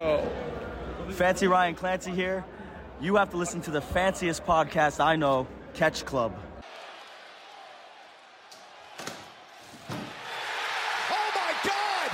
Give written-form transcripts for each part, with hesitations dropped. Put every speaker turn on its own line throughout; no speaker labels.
Oh. Fancy Ryan Clancy here. You have to listen to the fanciest podcast I know, Catch Club.
Oh my God!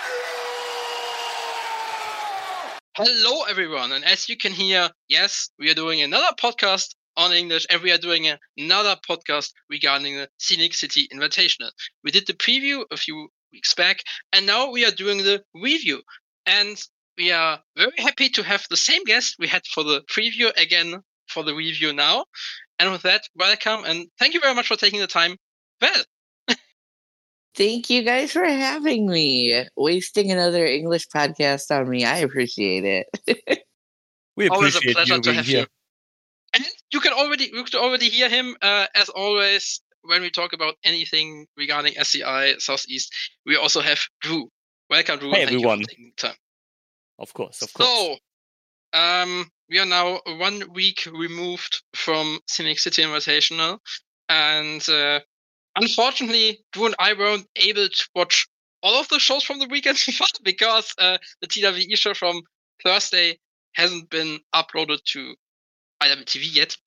Hello everyone, and as you can hear, yes, we are doing another podcast on English, and we are doing another podcast regarding the Scenic City Invitational. We did the preview a few weeks back, and now we are doing the review. And we are very happy to have the same guest we had for the preview again for the review now. And with that, welcome, and thank you very much for taking the time. Well,
Thank you guys for having me. Wasting another English podcast on me. I appreciate it.
We
always a
appreciate
pleasure
you
to
being
have
here.
you. And you could already hear him as always when we talk about anything regarding SCI Southeast. We also have Drew. Welcome, Drew.
Hey,
and thank
everyone.
You for taking the time.
Of course.
So, we are now 1 week removed from Scenic City Invitational, and unfortunately, Drew and I weren't able to watch all of the shows from the weekend because the TWE show from Thursday hasn't been uploaded to IWTV yet.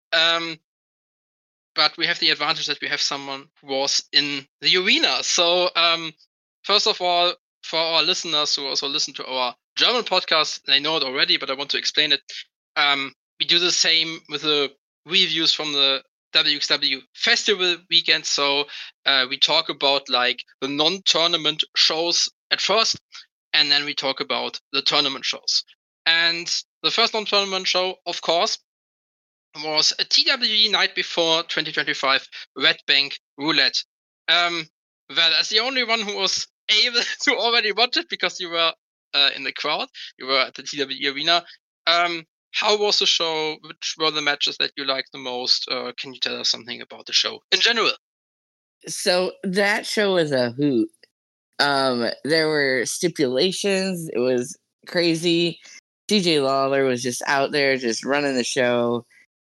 But we have the advantage that we have someone who was in the arena. So, first of all, for our listeners who also listen to our German podcast, they know it already, but I want to explain it. We do the same with the reviews from the WXW festival weekend. So we talk about like the non-tournament shows at first, and then we talk about the tournament shows. And the first non-tournament show, of course, was a TWE Night Before 2025 Red Bank Roulette. Well, as the only one who was able to already watch it because you were in the crowd, you were at the TWE arena. How was the show? Which were the matches that you liked the most? Can you tell us something about the show in general?
So that show was a hoot. There were stipulations. It was crazy. CJ Lawler was just out there, just running the show.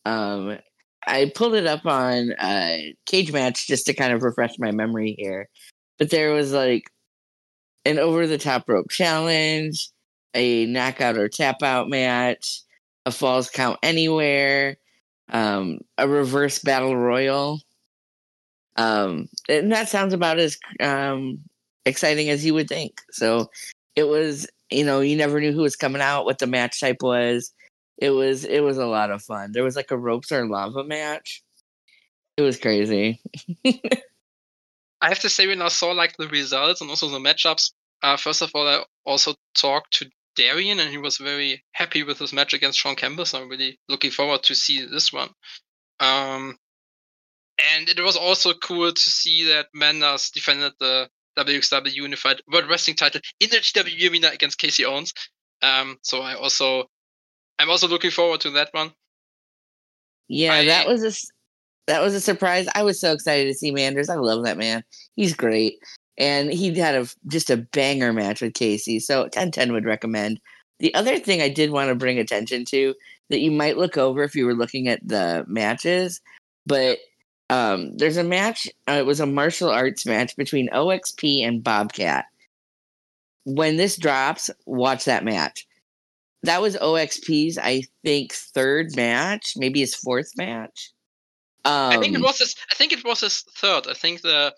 I pulled it up on Cage Match just to kind of refresh my memory here. But there was like an over-the-top rope challenge, a knockout or tap-out match, a falls count anywhere, a reverse battle royal. And that sounds about as exciting as you would think. So it was, you never knew who was coming out, what the match type was. It was a lot of fun. There was like a ropes or lava match. It was crazy.
I have to say, when I saw like the results and also the matchups, first of all, I also talked to Darian, and he was very happy with his match against Sean Campbell. So I'm really looking forward to see this one. And it was also cool to see that Manders defended the WXW Unified World Wrestling title in the TWE arena against Casey Owens. So I'm also looking forward to that one.
Yeah, that was a surprise. I was so excited to see Manders. I love that man. He's great. And he had just a banger match with Casey. So 10/10 would recommend. The other thing I did want to bring attention to that you might look over if you were looking at the matches, but there's a match. It was a martial arts match between OXP and Bobcat. When this drops, watch that match. That was OXP's, I think, third match, maybe his fourth match.
I think it was his third. I think the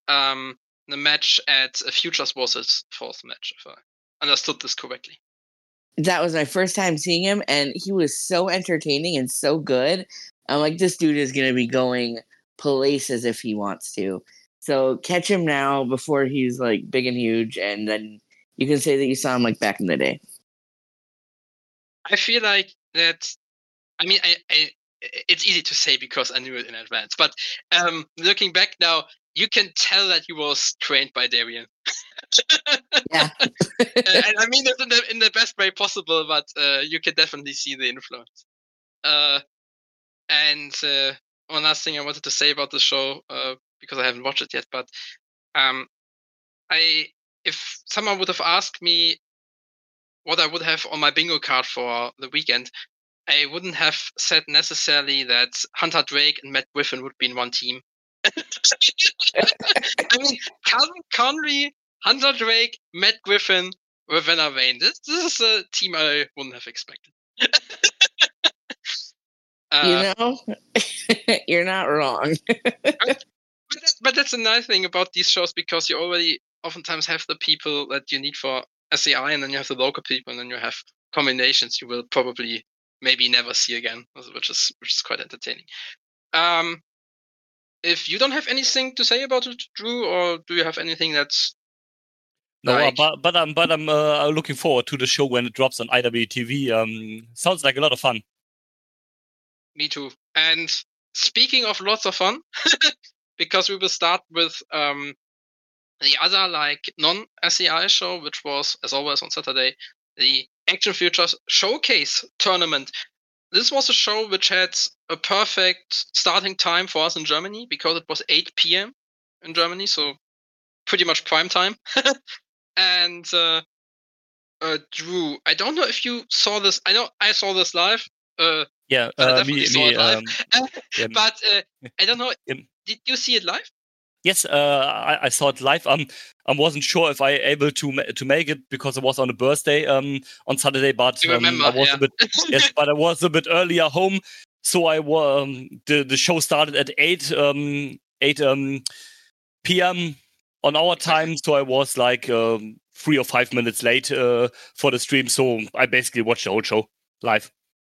match at Futures was his fourth match, if I understood this correctly.
That was my first time seeing him, and he was so entertaining and so good. I'm like, this dude is going to be going places if he wants to. So catch him now before he's like big and huge, and then you can say that you saw him like back in the day.
I feel like that. I mean, it's easy to say because I knew it in advance. But looking back now, you can tell that he was trained by Darian.
Yeah.
And I mean it in the best way possible, but you can definitely see the influence. And one last thing I wanted to say about the show, because I haven't watched it yet, but if someone would have asked me what I would have on my bingo card for the weekend, I wouldn't have said necessarily that Hunter Drake and Matt Griffin would be in one team. I mean, Calvin Conley, Hunter Drake, Matt Griffin Ravenna Wayne. This is a team I wouldn't have expected.
You're not wrong.
But that's a nice thing about these shows, because you already oftentimes have the people that you need for SCI, and then you have the local people, and then you have combinations you will probably maybe never see again, which is quite entertaining. If you don't have anything to say about it, Drew, or do you have anything that's
No,
like...
but I'm looking forward to the show when it drops on IWTV. Sounds like a lot of fun.
Me too. And speaking of lots of fun, because we will start with the other non-SCI show, which was, as always, on Saturday, the Action Futures Showcase Tournament. This was a show which had a perfect starting time for us in Germany, because it was 8 p.m. in Germany, so pretty much prime time. And Drew, I don't know if you saw this. I know I saw this live.
Yeah,
I definitely saw it live. But I don't know. Did you see it live?
Yes, I saw it live. I wasn't sure if I able to make it, because it was on a birthday on Saturday. But
I remember,
I was a bit but I was a bit earlier home, so I the show started at 8 p.m. on our time. So I was like 3 or 5 minutes late for the stream. So I basically watched the whole show live.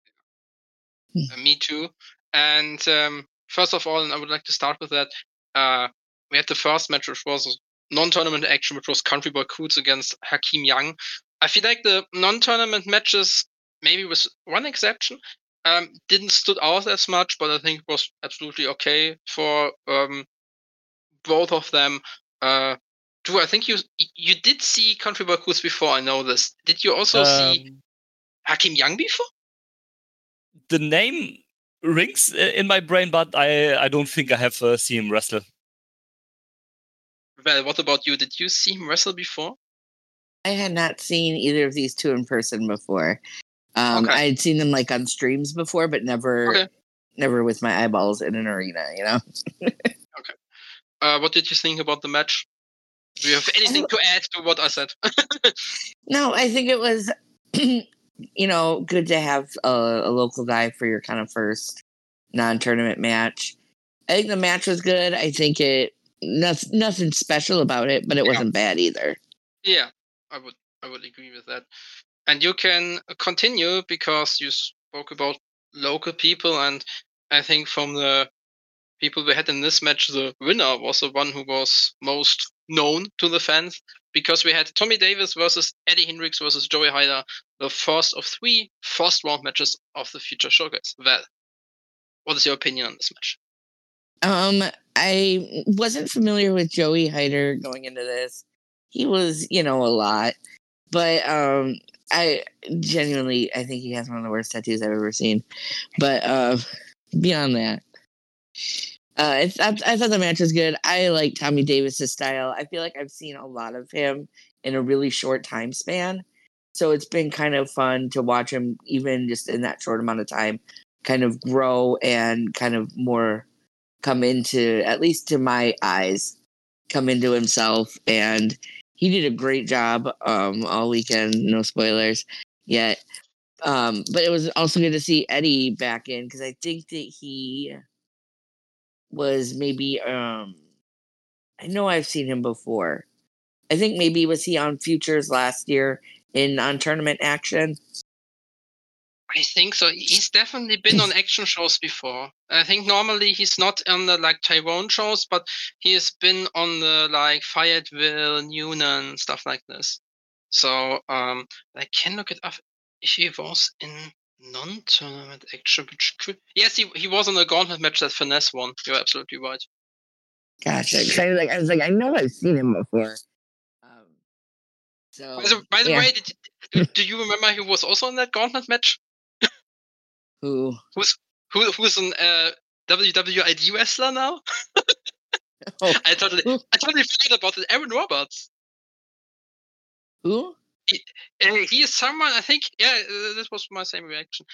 Me too. And first of all, and I would like to start with that. We had the first match, which was non-tournament action, which was Country Boy Coots against Hakeem Young. I feel like the non-tournament matches, maybe with one exception, didn't stood out as much, but I think it was absolutely okay for both of them. Drew, I think you did see Country Boy Coots before. I know this. Did you also see Hakeem Young before?
The name rings in my brain, but I don't think I have seen him wrestle.
Well, what about you? Did you see him wrestle before?
I had not seen either of these two in person before. I had seen them on streams before, but never with my eyeballs in an arena,
Okay. What did you think about the match? Do you have anything to add to what I said?
No, I think it was, good to have a local guy for your kind of first non-tournament match. I think the match was good. I think nothing special about it, but it wasn't bad either.
Yeah, I would agree with that. And you can continue, because you spoke about local people, and I think from the people we had in this match, the winner was the one who was most known to the fans, because we had Tommy Davis versus Eddie Hendricks versus Joey Hyder, the first of 3 first-round matches of the Future Showcase. Well, what is your opinion on this match?
I wasn't familiar with Joey Hyder going into this. He was, a lot. But I genuinely, I think he has one of the worst tattoos I've ever seen. But beyond that, I thought the match was good. I like Tommy Davis's style. I feel like I've seen a lot of him in a really short time span. So it's been kind of fun to watch him, even just in that short amount of time, kind of grow and kind of more come into, at least to my eyes, come into himself. And he did a great job all weekend. No spoilers yet. But it was also good to see Eddie back in, because I think that he was maybe I know I've seen him before. I think maybe was he on Futures last year on tournament action?
I think so. He's definitely been on action shows before. I think normally he's not on the Tyrone shows, but he has been on the Fayetteville, Newnan, stuff like this. So I can look it up if he was in non-tournament action. Yes, he was on the gauntlet match that Finesse won. You're absolutely right.
Gotcha. I was like, I know I've seen him before.
By the way, do you remember who was also in that gauntlet match? Who's an WWID wrestler now? I totally forgot about it. Aaron Roberts.
Who?
He is someone, I think. Yeah, this was my same reaction.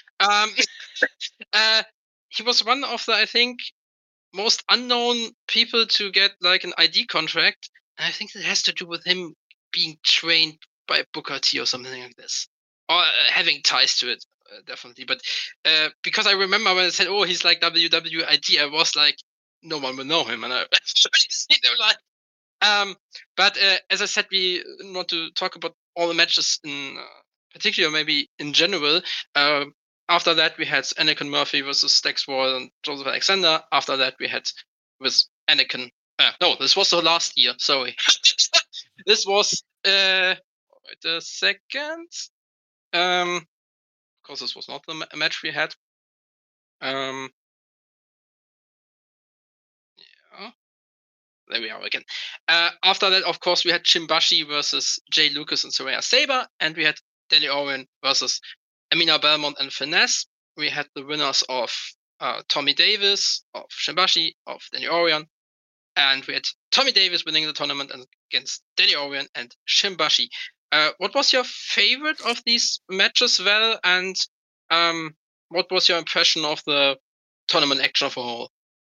He was one of the, I think, most unknown people to get an ID contract. And I think it has to do with him being trained by Booker T or something like this, or having ties to it, definitely. But because I remember when I said, "Oh, he's like WWID," I was like, no one will know him, and I seen him like. But as I said, we want to talk about all the matches in particular, maybe in general. After that, we had Anakin Murphy versus Dex Wall and Joseph Alexander. After that, we had with Anakin. No, this was the last year. Sorry, this was the second. Because this was not the match we had. Yeah. There we are again. After that, of course, we had Chimbashi versus Jay Lucas and Soraya Saber, and we had Danny Orion versus Amina Belmont and Finesse. We had the winners of Tommy Davis, of Chimbashi, of Danny Orion, and we had Tommy Davis winning the tournament against Danny Orion and Chimbashi. What was your favorite of these matches, Val? And what was your impression of the tournament action of a whole?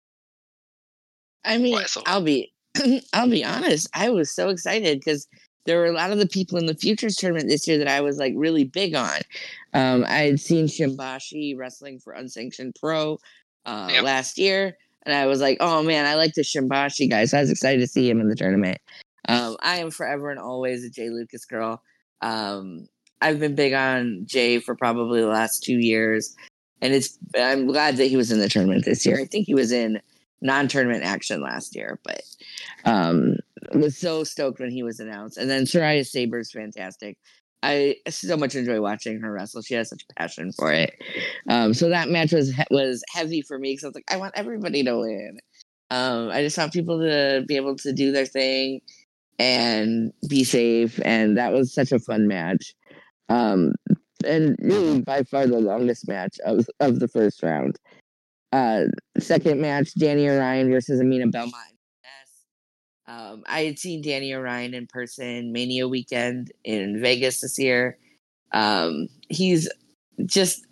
I mean, I'll be honest. I was so excited because there were a lot of the people in the Futures tournament this year that I was like really big on. I had seen Chimbashi wrestling for Unsanctioned Pro last year, and I was like, oh man, I like the Chimbashi guy. So I was excited to see him in the tournament. I am forever and always a Jay Lucas girl. I've been big on Jay for probably the last 2 years, and I'm glad that he was in the tournament this year. I think he was in non-tournament action last year, but was so stoked when he was announced. And then Soraya Saber's fantastic. I so much enjoy watching her wrestle. She has such passion for it. So that match was heavy for me because I was like, I want everybody to win. I just want people to be able to do their thing and be safe, and that was such a fun match. And really by far the longest match of the first round. Second match, Danny Orion versus Amina Belmont. I had seen Danny Orion in person Mania weekend in Vegas this year. He's just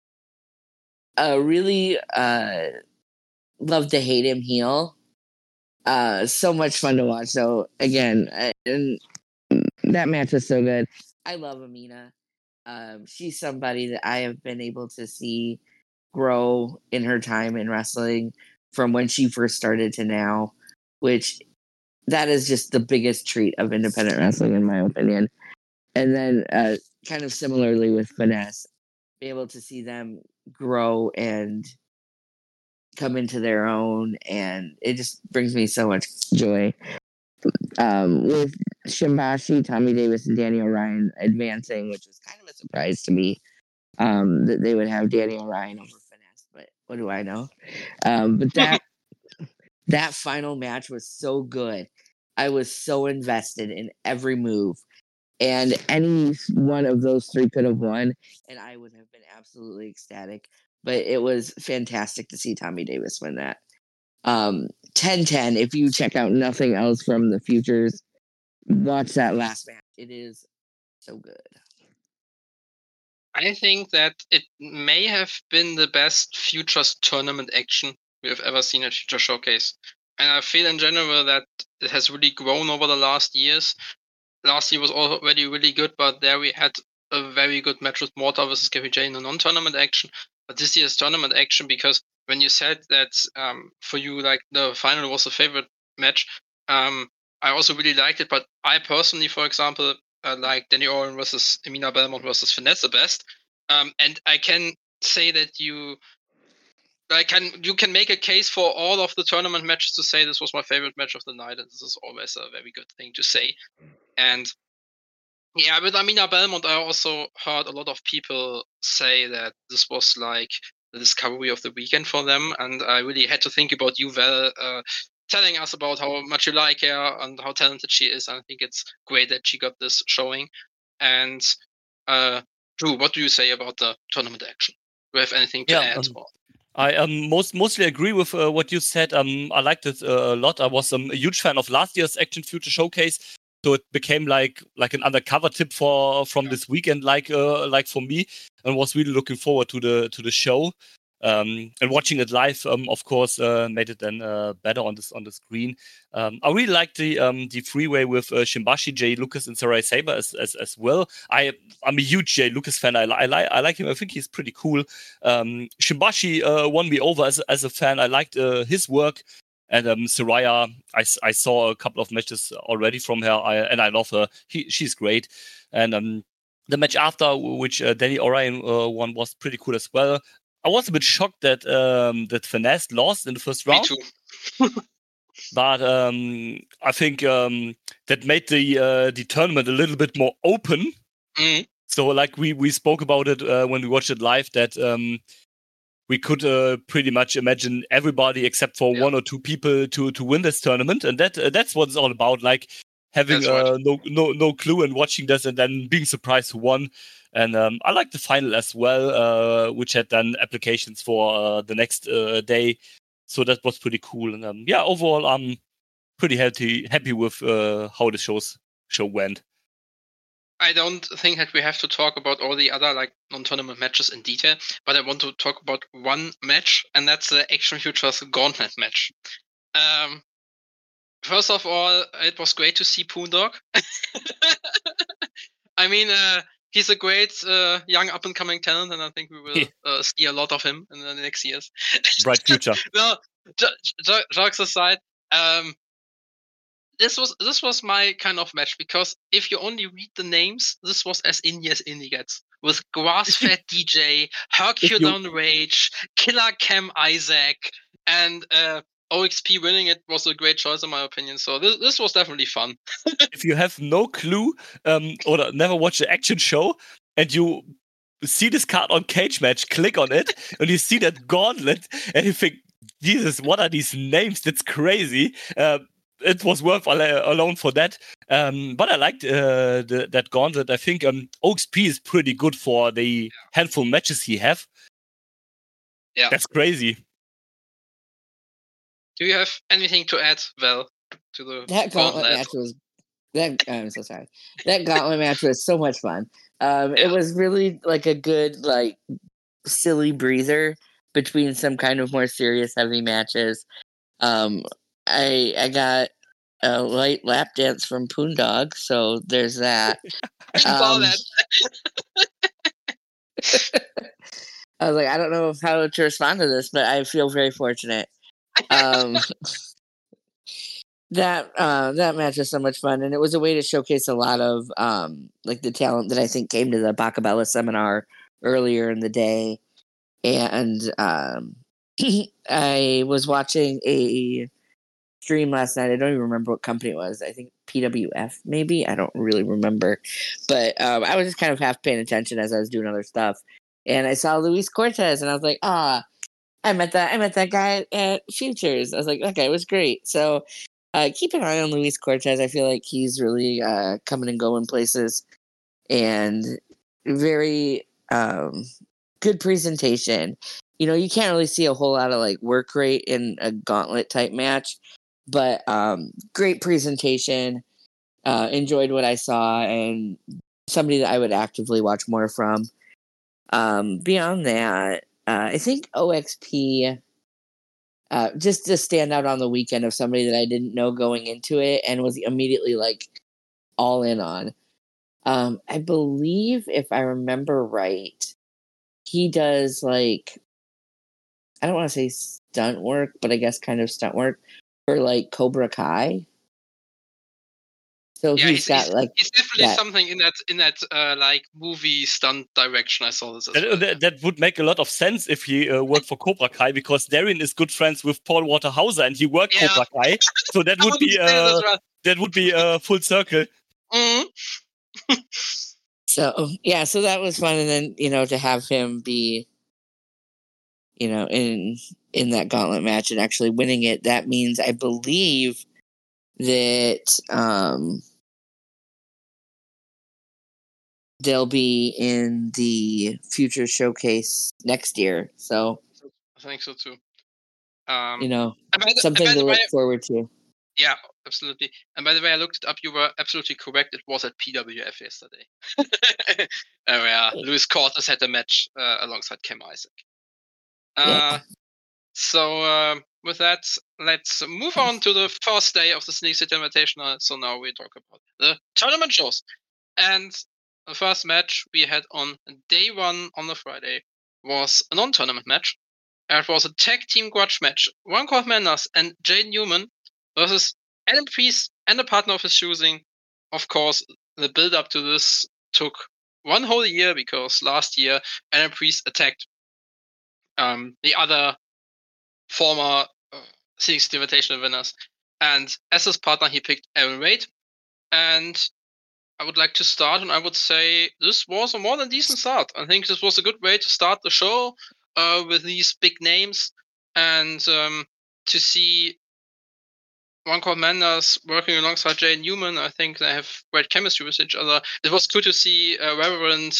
a really love to hate him heel. So much fun to watch. So again, and that match was so good. I love Amina. She's somebody that I have been able to see grow in her time in wrestling from when she first started to now, which that is just the biggest treat of independent wrestling, in my opinion. And then kind of similarly with Finesse, be able to see them grow and come into their own, and it just brings me so much joy. With Chimbashi, Tommy Davis, and Danny Orion advancing, which was kind of a surprise to me, that they would have Danny Orion over Finesse, but what do I know? But that final match was so good. I was so invested in every move, and any one of those three could have won, and I would have been absolutely ecstatic. But it was fantastic to see Tommy Davis win that. 10-10, if you check out nothing else from the Futures, watch that last match. It is so good.
I think that it may have been the best Futures tournament action we have ever seen at Future Showcase. And I feel in general that it has really grown over the last years. Last year was already really good, but there we had a very good match with Mortar versus Gary J in a non-tournament action. But this year's tournament action, because when you said that for you, like the final was a favorite match, I also really liked it. But I personally, for example, like Danny Orion versus Amina Belmont versus Finesse the best. And I can say that you can make a case for all of the tournament matches to say this was my favorite match of the night, and this is always a very good thing to say. And yeah, with Amina Belmont, I also heard a lot of people say that this was like the discovery of the weekend for them, and I really had to think about you, Val, telling us about how much you like her and how talented she is. I think it's great that she got this showing. And Drew, what do you say about the tournament action? Do you have anything to add?
I mostly agree with what you said. I liked it a lot. I was a huge fan of last year's Action Future Showcase, so it became like an undercover tip from this weekend, like for me, and was really looking forward to the show. And watching it live, of course, made it then better on the screen. I really like the freeway with Shimbashi, Jay Lucas, and Sarai Saber as well. I'm a huge Jay Lucas fan. I like him. I think he's pretty cool. Shimbashi won me over as a fan. I liked his work. And Saraya, I saw a couple of matches already from her, and I love her. She's great. And the match after, which Danny Orion won, was pretty cool as well. I was a bit shocked that Finesse lost in the first round.
Me too.
But I think that made the tournament a little bit more open.
Mm.
So like we spoke about it when we watched it live, that we could pretty much imagine everybody except for one or two people to win this tournament, and that's what it's all about. Like having no clue and watching this, and then being surprised who won. And I like the final as well, which had done applications for the next day, so that was pretty cool. And overall, I'm pretty happy with how the show went.
I don't think that we have to talk about all the other like non-tournament matches in detail, but I want to talk about one match, and that's the Action Futures Gauntlet match. First of all, it was great to see Poondog. I mean, he's a great young up-and-coming talent, and I think we will see a lot of him in the next years.
Bright future.
No, jokes aside, this was my kind of match, because if you only read the names, this was as indie as indie gets. With Grass-Fed DJ, Herculon Rage, Killer Cam Isaac, and OXP winning it was a great choice in my opinion. So this was definitely fun.
If you have no clue or never watched the action show and you see this card on Cage Match, click on it and you see that gauntlet and you think, Jesus, what are these names? That's crazy. It was worth alone for that. But I liked that gauntlet. I think OXP is pretty good for the handful matches he have.
Yeah.
That's crazy.
Do you have anything to add, Val, to the
gauntlet match was I'm so sorry. That gauntlet match was so much fun. It was really like a good, like, silly breather between some kind of more serious, heavy matches. I got a light lap dance from Poondog, so there's that.
I saw that.
I was like, I don't know how to respond to this, but I feel very fortunate. That match was so much fun, and it was a way to showcase a lot of like the talent that I think came to the Bacabella seminar earlier in the day. And I was watching a stream last night. I don't even remember what company it was. I think PWF, maybe. I don't really remember. But I was just kind of half paying attention as I was doing other stuff. And I saw Luis Cortez, and I was like, I met that guy at Futures. I was like, that guy was great. So keep an eye on Luis Cortez. I feel like he's really coming and going places, and very good presentation. You know, you can't really see a whole lot of like work rate in a gauntlet type match, but great presentation. Enjoyed what I saw, and somebody that I would actively watch more from. Beyond that, I think OXP, just to stand out on the weekend of somebody that I didn't know going into it and was immediately like all in on. I believe, if I remember right, he does like, I don't want to say stunt work, but I guess kind of stunt work for like Cobra Kai. So he's definitely
something in that like movie stunt direction. I saw this.
That would make a lot of sense if he worked for Cobra Kai, because Darian is good friends with Paul Walter Hauser, and he worked Cobra Kai. So that would be a full circle.
Mm-hmm.
So that was fun, and then to have him be in that gauntlet match and actually winning it. That means, I believe, that they'll be in the Future Showcase next year. So
I think so too.
Something to look forward to.
Yeah, absolutely. And by the way, I looked it up. You were absolutely correct. It was at PWF yesterday. Where Luis Cortez had a match alongside Cam Isaac. With that, let's move on to the first day of the Sneak City Invitational. So now we talk about the tournament shows. And the first match we had on day one on the Friday was a non-tournament match. It was a tag team grudge match. One Court Madness and Jade Newman versus Adam Priest and a partner of his choosing. Of course, the build-up to this took one whole year because last year Adam Priest attacked the other former Phoenix Invitational winners. And as his partner, he picked Aaron Wade. And I would like to start, and I would say this was a more than decent start. I think this was a good way to start the show with these big names, and to see One Court Madness working alongside Jay Newman. I think they have great chemistry with each other. It was good to see Reverend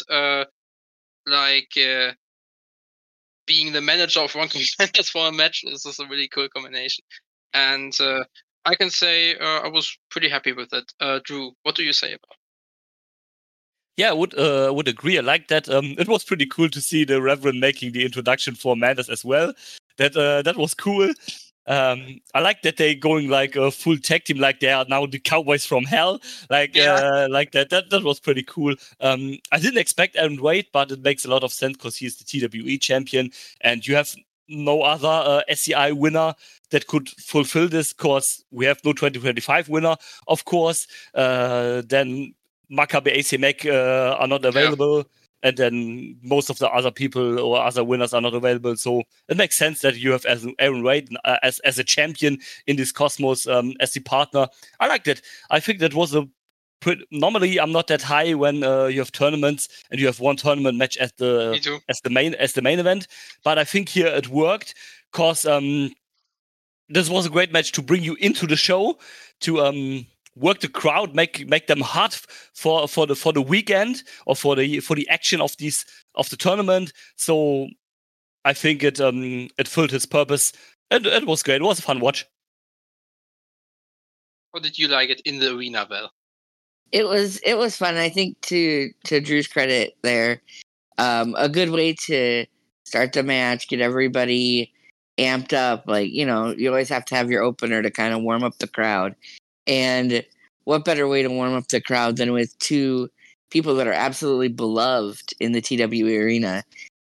being the manager of One Court Madness for a match. This is a really cool combination, and I can say I was pretty happy with it. Drew, what do you say about it?
Yeah, I would agree. I like that. It was pretty cool to see the Reverend making the introduction for Madness as well. That was cool. I like that they going like a full tag team, like they are now the Cowboys from Hell. Like that. That was pretty cool. I didn't expect Aaron Wade, but it makes a lot of sense because he's the TWE champion, and you have no other SCI winner that could fulfill this. Because we have no 2025 winner, of course. Then Maccabi ACMEC are not available, and then most of the other people or other winners are not available. So it makes sense that you have as Aaron Wade as a champion in this Cosmos as the partner. I like that. I think that was normally I'm not that high when you have tournaments and you have one tournament match as the main event, but I think here it worked because this was a great match to bring you into the show, to work the crowd, make them hot for the weekend or for the action of the tournament. So I think it filled its purpose. It was great. It was a fun watch.
How did you like it in the arena, Val?
It was fun. I think to Drew's credit there, a good way to start the match, get everybody amped up. Like, you always have to have your opener to kind of warm up the crowd. And what better way to warm up the crowd than with two people that are absolutely beloved in the TWE arena,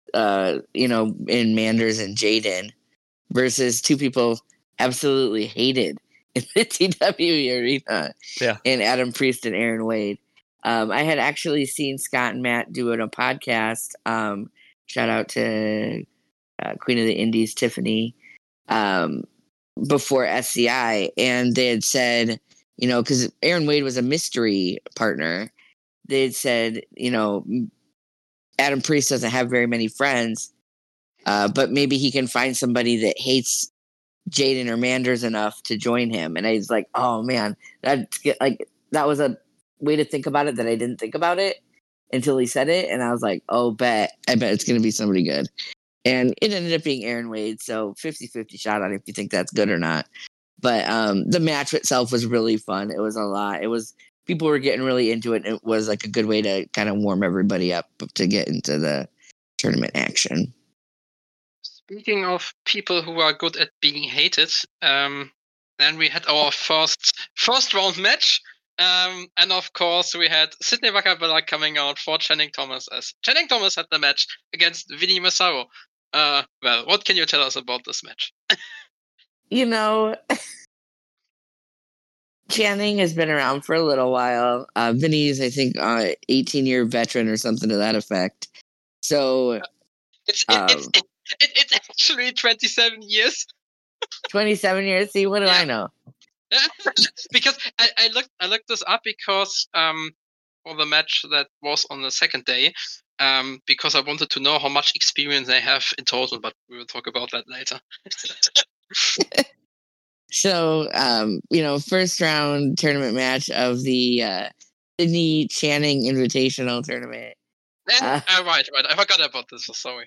in Manders and Jaden, versus two people absolutely hated in the TWE arena, in Adam Priest and Aaron Wade. I had actually seen Scott and Matt do it on a podcast. Shout out to Queen of the Indies, Tiffany, before SCI, and they had said, because Aaron Wade was a mystery partner, they had said, Adam Priest doesn't have very many friends, but maybe he can find somebody that hates Jaden or Manders enough to join him. And I was like, oh man, that was a way to think about it that I didn't think about it until he said it. And I was like, I bet it's going to be somebody good. And it ended up being Aaron Wade. So 50-50 shot on if you think that's good or not. But the match itself was really fun. It was a lot. People were getting really into it. It was like a good way to kind of warm everybody up to get into the tournament action.
Speaking of people who are good at being hated, then we had our first round match. And of course, we had Sydney Wakabella coming out for Channing Thomas, as Channing Thomas had the match against Vinny Massaro. Well, what can you tell us about this match?
Channing has been around for a little while. Vinny's, I think, 18-year veteran or something to that effect. So
it's actually 27 years.
27 years. See, what do I know?
Because I looked this up because for the match that was on the second day, because I wanted to know how much experience they have in total, but we will talk about that later.
So, first round tournament match of the Sydney Channing Invitational Tournament.
Right. I forgot about this. So sorry.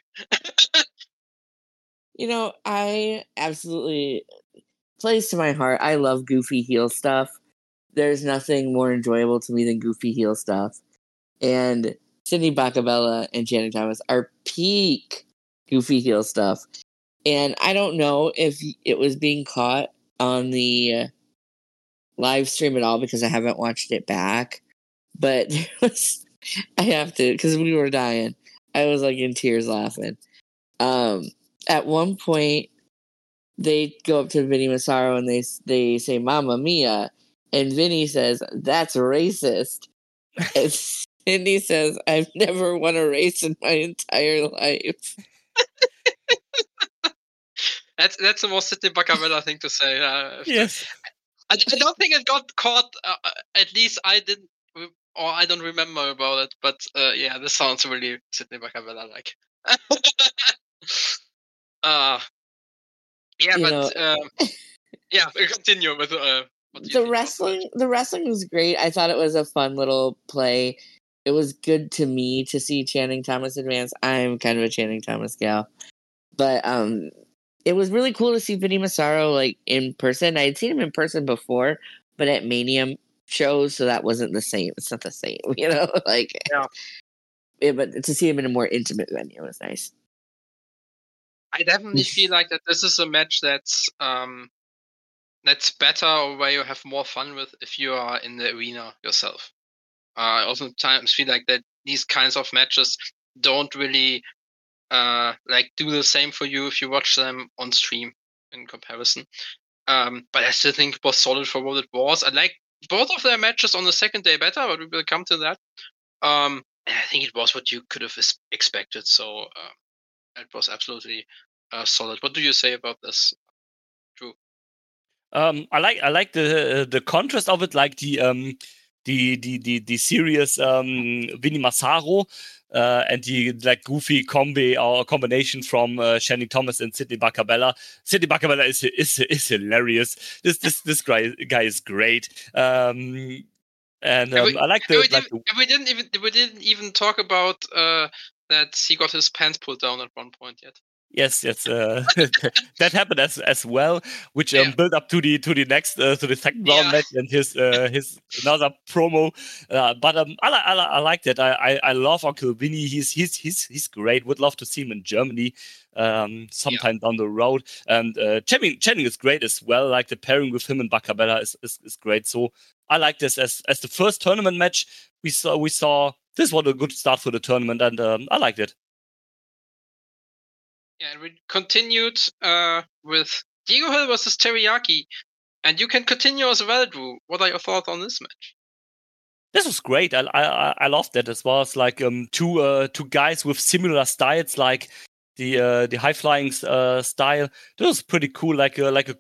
I absolutely, plays to my heart. I love goofy heel stuff. There's nothing more enjoyable to me than goofy heel stuff. And Sydney Bakabella and Channing Thomas are peak goofy heel stuff. And I don't know if it was being caught on the live stream at all because I haven't watched it back. But there was, I have to, because we were dying. I was like in tears laughing. At one point, they go up to Vinny Massaro and they say "Mamma Mia," and Vinny says, "That's racist." And Cindy says, "I've never won a race in my entire life."
That's the most Sidney Bacabella thing to say.
Yes.
I don't think it got caught. At least I didn't, or I don't remember about it. But yeah, this sounds really Sidney Bacabella like. Yeah,
You
but
know,
yeah, we'll continue with what you
the
think about the match.
wrestling was great. I thought it was a fun little play. It was good to me to see Channing Thomas advance. I'm kind of a Channing Thomas gal, but it was really cool to see Vinny Massaro like in person. I had seen him in person before, but at Mania shows, so that wasn't the same. It's not the same, you know. Like, but to see him in a more intimate venue was nice.
I definitely feel like that this is a match that's better, or where you have more fun with if you are in the arena yourself. I also sometimes feel like that these kinds of matches don't really like do the same for you if you watch them on stream in comparison. But I still think it was solid for what it was. I like both of their matches on the second day better, but we will come to that. And I think it was what you could have expected. So it was absolutely solid. What do you say about this, Drew?
I like the contrast of it, like the serious Vinny Massaro and the like goofy combi or combination from Channing Thomas and Sidney Bacabella. Sidney Bacabella is hilarious. This guy is great. And I like
we didn't even talk about that he got his pants pulled down at one point yet.
Yes, that happened as well, which built up to the next to the second round match and his another promo. But I like that. I love Uncle Vinny. He's great. Would love to see him in Germany sometime down the road. And Channing is great as well. Like the pairing with him and Bacabella is great. So I like this as the first tournament match we saw. This was a good start for the tournament, and I liked it.
Yeah, we continued with Diego Hill versus Teriyaki, and you can continue as well, Drew. What are your thoughts on this match?
This was great. I loved that as well. It's like two guys with similar styles, like the high flying style. This was pretty cool, like a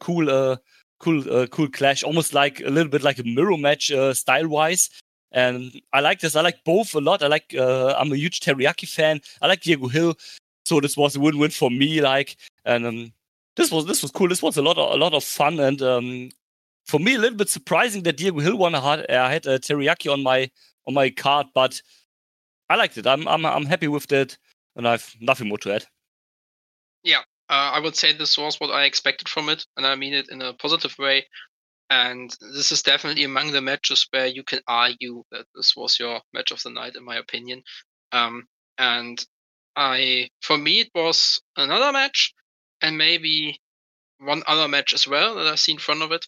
cool clash, almost like a little bit like a mirror match style wise. And I like this. I like both a lot. I'm a huge Teriyaki fan. I like Diego Hill. So this was a win-win for me, like, and this was cool. This was a lot of fun, and for me a little bit surprising that Diego Hill won. I had Teriyaki on my card, but I liked it. I'm happy with that, and I have nothing more to add.
Yeah, I would say this was what I expected from it, and I mean it in a positive way. And this is definitely among the matches where you can argue that this was your match of the night, in my opinion. And for me, it was another match, and maybe one other match as well that I see in front of it.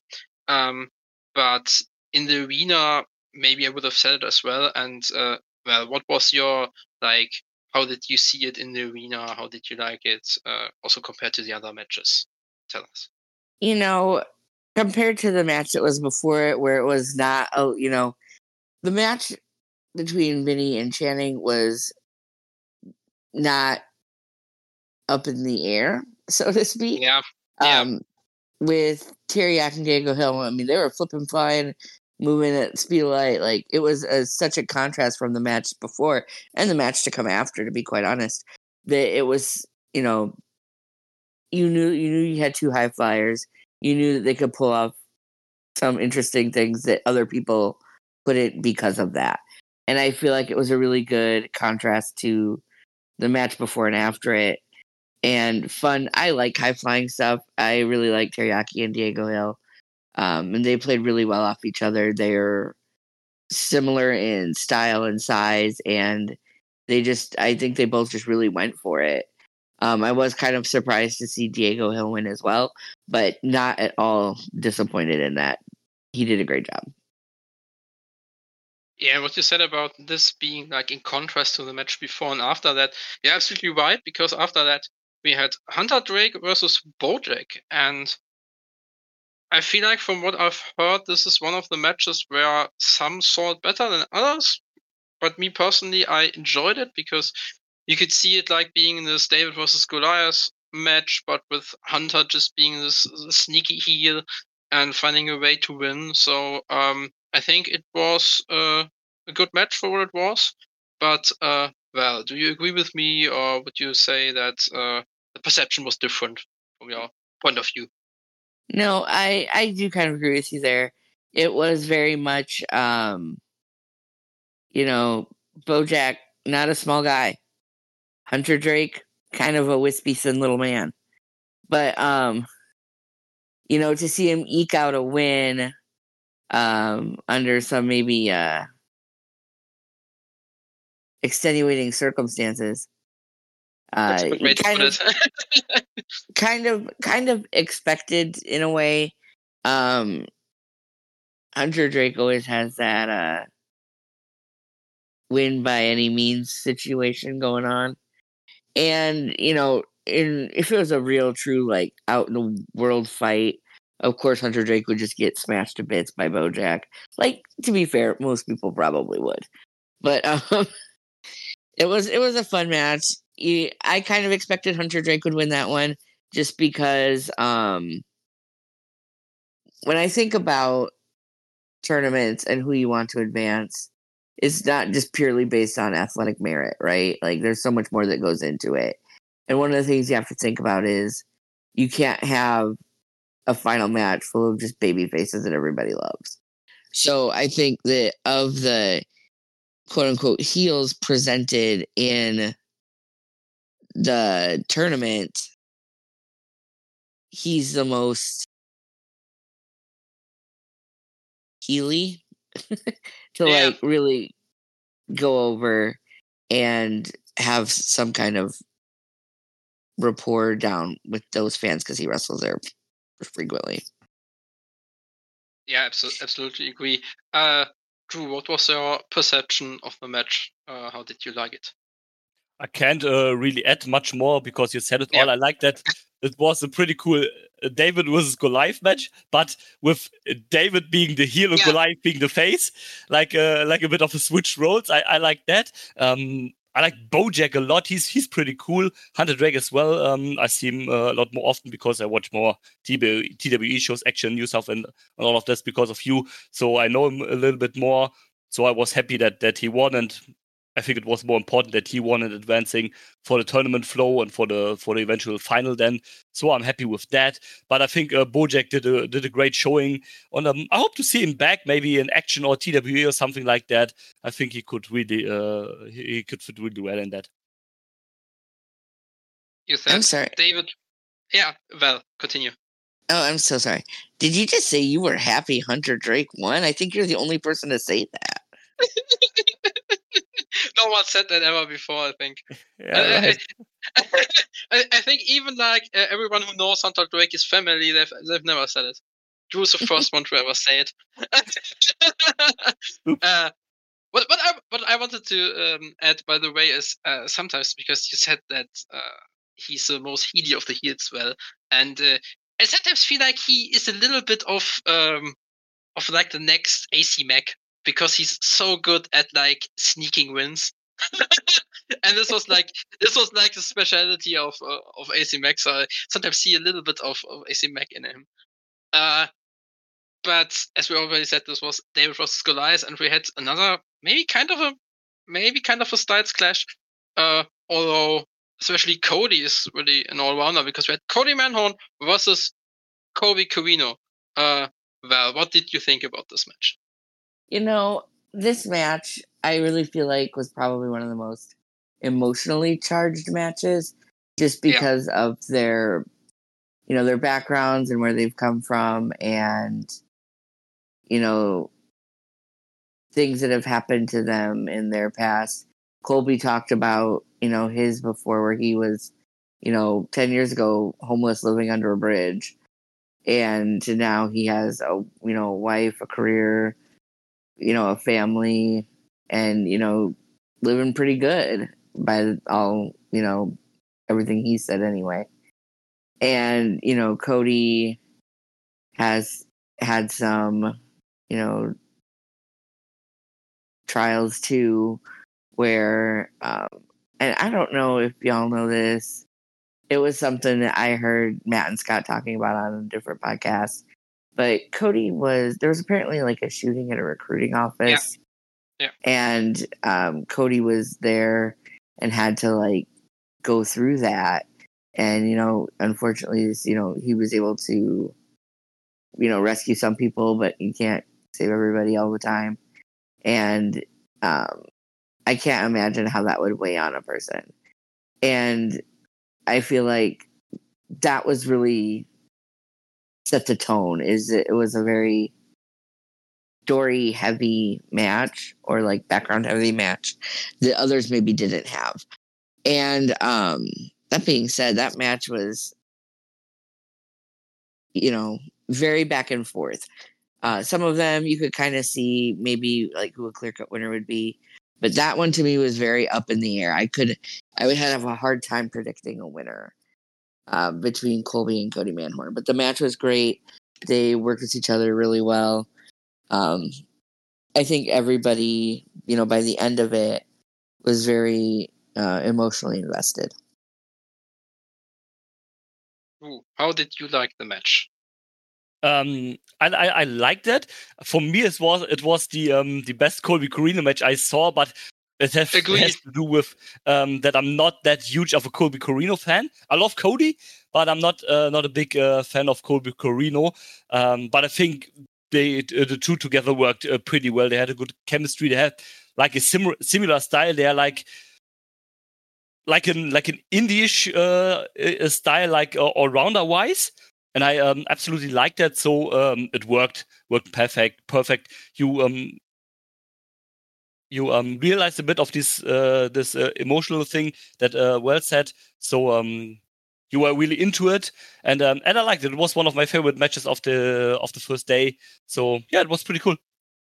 But in the arena, maybe I would have said it as well. And well, what was your like? How did you see it in the arena? How did you like it? Also compared to the other matches, tell us.
You know, compared to the match that was before it, where it was not, the match between Vinny and Channing was not up in the air, so to speak.
Yeah.
With Teriyaki and Diego Hill, I mean, they were flipping, flying, moving at speed of light. Like, it was such a contrast from the match before and the match to come after, to be quite honest. That it was, you knew you had two high flyers. You knew that they could pull off some interesting things that other people couldn't because of that. And I feel like it was a really good contrast to the match before and after it. And fun. I like high flying stuff. I really like Teriyaki and Diego Hill. And they played really well off each other. They're similar in style and size, and I think they both just really went for it. I was kind of surprised to see Diego Hill win as well, but not at all disappointed in that. He did a great job.
Yeah, what you said about this being like in contrast to the match before and after that, you're absolutely right, because after that we had Hunter Drake versus Bojack, and I feel like from what I've heard, this is one of the matches where some saw it better than others, but me personally, I enjoyed it because you could see it like being this David versus Goliath match, but with Hunter just being this sneaky heel and finding a way to win. So I think it was a good match for what it was. But well, do you agree with me, or would you say that the perception was different from your point of view?
No, I do kind of agree with you there. It was very much, Bojack, not a small guy. Hunter Drake, kind of a wispy, thin little man. But, to see him eke out a win under some maybe extenuating circumstances,
That's a good way to put it.
kind of expected in a way. Hunter Drake always has that win by any means situation going on. And, if it was a real, true, like, out in the world fight, of course Hunter Drake would just get smashed to bits by Bojack. Like, to be fair, most people probably would. But it was a fun match. I kind of expected Hunter Drake would win that one just because when I think about tournaments and who you want to advance, it's not just purely based on athletic merit, right? Like, there's so much more that goes into it. And one of the things you have to think about is you can't have a final match full of just baby faces that everybody loves. So I think that of the quote unquote heels presented in the tournament, he's the most heely to like really go over and have some kind of rapport down with those fans because he wrestles there frequently.
Yeah, absolutely agree. Drew, what was your perception of the match? How did you like it?
I can't really add much more because you said it all. I like that it was a pretty cool David versus Goliath match, but with David being the heel and Goliath being the face, like a bit of a switch roles. I like that. I like Bojack a lot. He's pretty cool. Hunter Drake as well. I see him a lot more often because I watch more TWE shows, Action, New South, and all of this because of you. So I know him a little bit more. So I was happy that he won, and I think it was more important that he won in advancing for the tournament flow and for the eventual final then. So I'm happy with that. But I think Bojack did a great showing. I hope to see him back, maybe in Action or TWE or something like that. I think he could really he could fit really well in that.
You said,
I'm sorry,
David. Yeah, well, continue.
Oh, I'm so sorry. Did you just say you were happy Hunter Drake won? I think you're the only person to say that.
No one said that ever before, I think.
Yeah, right.
I think even like everyone who knows Hunter Drake is family, they've never said it. Drew's the first one to ever say it. What I wanted to add, by the way, is sometimes because you said that he's the most heely of the heels, well, and I sometimes feel like he is a little bit of like the next AC Mac, because he's so good at like sneaking wins. And this was like the speciality of AC Mac. So I sometimes see a little bit of AC Mac in him. But as we already said, this was David versus Goliath, and we had another maybe kind of a styles clash. Although especially Cody is really an all-rounder, because we had Cody Manhorn versus Colby Corino. Well, what did you think about this match?
This match, I really feel like was probably one of the most emotionally charged matches, just because of their backgrounds and where they've come from, and things that have happened to them in their past. Colby talked about his before, where he was 10 years ago, homeless, living under a bridge. And now he has a wife, a career, a family, and living pretty good by all everything he said anyway. And Cody has had some trials too, where and I don't know if y'all know this. It was something that I heard Matt and Scott talking about on a different podcast. But there was apparently like a shooting at a recruiting office.
Yeah.
And Cody was there and had to like go through that. And, unfortunately, he was able to, rescue some people, but you can't save everybody all the time. And I can't imagine how that would weigh on a person. And I feel like that was really set the tone. It was a very story heavy match, or like background heavy match that others maybe didn't have. And that being said, that match was very back and forth. Some of them you could kind of see maybe like who a clear cut winner would be, but that one to me was very up in the air. I would have a hard time predicting a winner between Colby and Cody Manhorn. But the match was great. They worked with each other really well. I think everybody, by the end of it, was very emotionally invested.
Ooh, how did you like the match?
I like that. For me, it was the best Colby Corino match I saw, but it has to do with that I'm not that huge of a Colby Corino fan. I love Cody, but I'm not a big fan of Colby Corino. But I think the two together worked pretty well. They had a good chemistry. They had like a similar style. They are like an indie-ish style, like all-rounder wise. And I absolutely like that. So it worked perfect. You realized a bit of this emotional thing that Well said. So you were really into it, and I liked it. It was one of my favorite matches of the first day. So yeah, it was pretty cool.